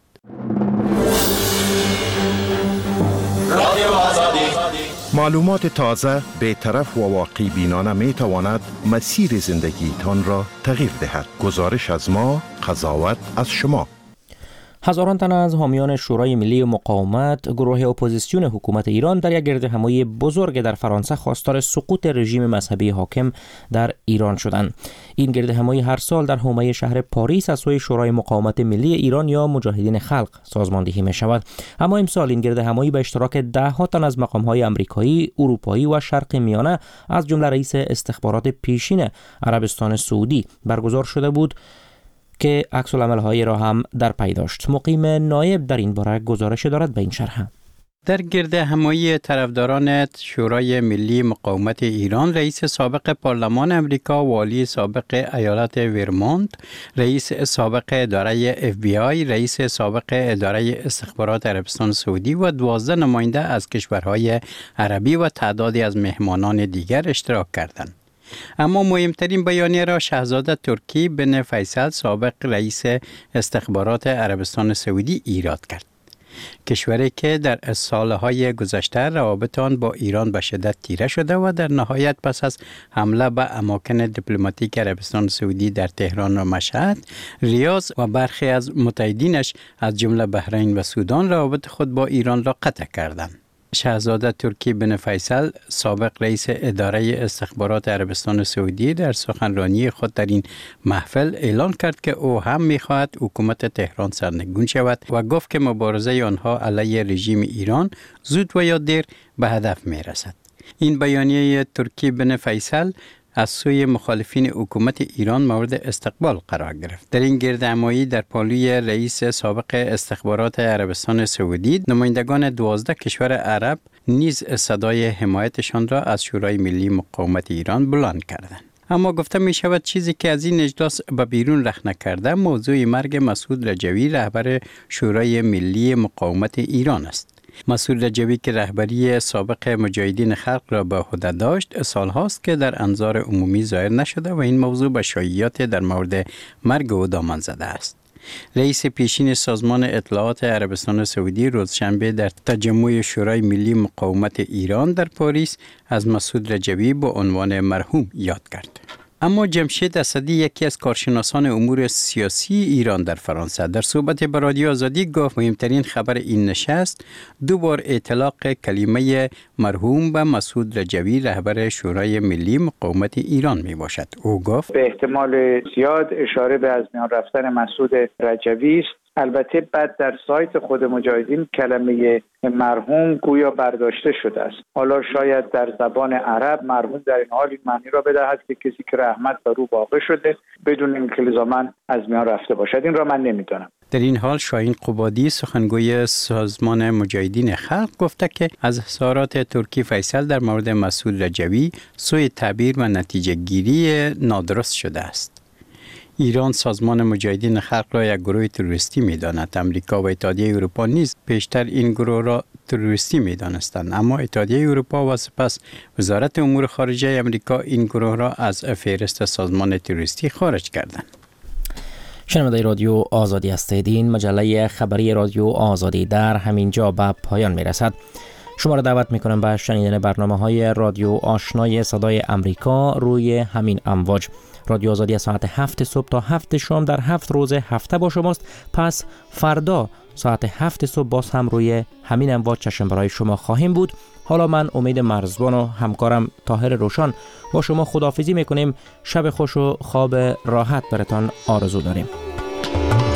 معلومات تازه، بی‌طرف و واقع بینانه می تواند مسیر زندگی تان را تغییر دهد. گزارش از ما، قضاوت از شما. هزاران تن از حامیان شورای ملی مقاومت، گروه اپوزیسیون حکومت ایران، در یک گردهمایی بزرگ در فرانسه خواستار سقوط رژیم مذهبی حاکم در ایران شدند. این گردهمایی هر سال در حومه شهر پاریس از سوی شورای مقاومت ملی ایران یا مجاهدین خلق سازماندهی می شود. اما امسال این گردهمایی به اشتراک 10 تن از مقام‌های آمریکایی، اروپایی و شرق میانه از جمله رئیس استخبارات پیشین عربستان سعودی برگزار شده بود که عکس العمل‌های را هم در پی داشت. مقیم نایب در این باره گزارش دارد به این شرح. در گردهمایی طرفداران شورای ملی مقاومت ایران، رئیس سابق پارلمان امریکا، والی سابق ایالت ورمونت، رئیس سابق اداره FBI، رئیس سابق اداره استخبارات عربستان سعودی و 12 نماینده از کشورهای عربی و تعدادی از مهمانان دیگر اشتراک کردند. اما مهمترین بیانیه را شاهزاده ترکی بن فیصل، سابق رئیس استخبارات عربستان سعودی، ایراد کرد. کشوری که در سالهای گذشته روابط آن با ایران به شدت تیره شده و در نهایت پس از حمله به اماکن دیپلماتیک عربستان سعودی در تهران و مشهد، ریاض و برخی از متحدینش از جمله بحرین و سودان روابط خود با ایران را قطع کردند. شاهزاده ترکی بن فیصل، سابق رئیس اداره استخبارات عربستان سعودی، در سخنرانی خود در این محفل اعلان کرد که او هم می‌خواهد حکومت تهران سرنگون شود و گفت که مبارزه آنها علیه رژیم ایران زود و یا دیر به هدف می‌رسد. این بیانیه ترکی بن فیصل از سوی مخالفین حکومت ایران مورد استقبال قرار گرفت. در این گردهمایی در پالوی رئیس سابق استخبارات عربستان سعودی، نمایندگان 12 کشور عرب نیز صدای حمایتشان را از شورای ملی مقاومت ایران بلند کردند. اما گفته می شود چیزی که از این اجلاس به بیرون رخ نکرده موضوع مرگ مسعود رجوی، رهبر شورای ملی مقاومت ایران است. مسعود رجوی که رهبری سابق مجاهدین خلق را به عهده داشت، سالهاست که در انظار عمومی ظاهر نشده و این موضوع به شایعات در مورد مرگ او دامن زده است. رئیس پیشین سازمان اطلاعات عربستان سعودی روز شنبه در تجمع شورای ملی مقاومت ایران در پاریس از مسعود رجوی با عنوان مرحوم یاد کرد. اما جمشید اسدی، یکی از کارشناسان امور سیاسی ایران در فرانسه، در صحبت با رادیو آزادی گفت مهمترین خبر این نشست 2 بار اطلاق کلمه مرحوم به مسعود رجوی، رهبر شورای ملی مقاومت ایران می باشد. او گفت به احتمال زیاد اشاره به از میان رفتن مسعود رجوی است البته بعد در سایت خود مجاهدین کلمه مرحوم گویا برداشته شده است. حالا شاید در زبان عرب مرحوم در این حال این معنی را بدهد که کسی که رحمت بر او واقع شده بدون اینکه لزوما از میان رفته باشد. این را من نمیدانم. در این حال شاهین قبادی سخنگوی سازمان مجاهدین خلق گفته که از اظهارات ترکی فیصل در مورد مسعود رجوی سوء تعبیر و نتیجه گیری نادرست شده است. ایران سازمان مجاهدین خلق را یک گروه تروریستی می‌داند. امریکا و اتحادیه اروپا نیز پیشتر این گروه را تروریستی می‌دانستند، اما اتحادیه اروپا و سپس وزارت امور خارجه امریکا این گروه را از فهرست سازمان تروریستی خارج کردند. شنونده رادیو آزادی هستید. این مجله خبری رادیو آزادی در همین جا به پایان میرسد. شما را دعوت میکنم به شنیدن برنامه‌های رادیو آشنای صدای امریکا روی همین امواج. رادیو آزادی ساعت 7 صبح تا 7 شام در 7 روز هفته با شماست. پس فردا ساعت 7 صبح باز هم روی همین امواج چشم برای شما خواهیم بود. حالا من امید مرزبان و همکارم طاهر روشن با شما خداحافظی میکنیم. شب خوش و خواب راحت براتان آرزو داریم.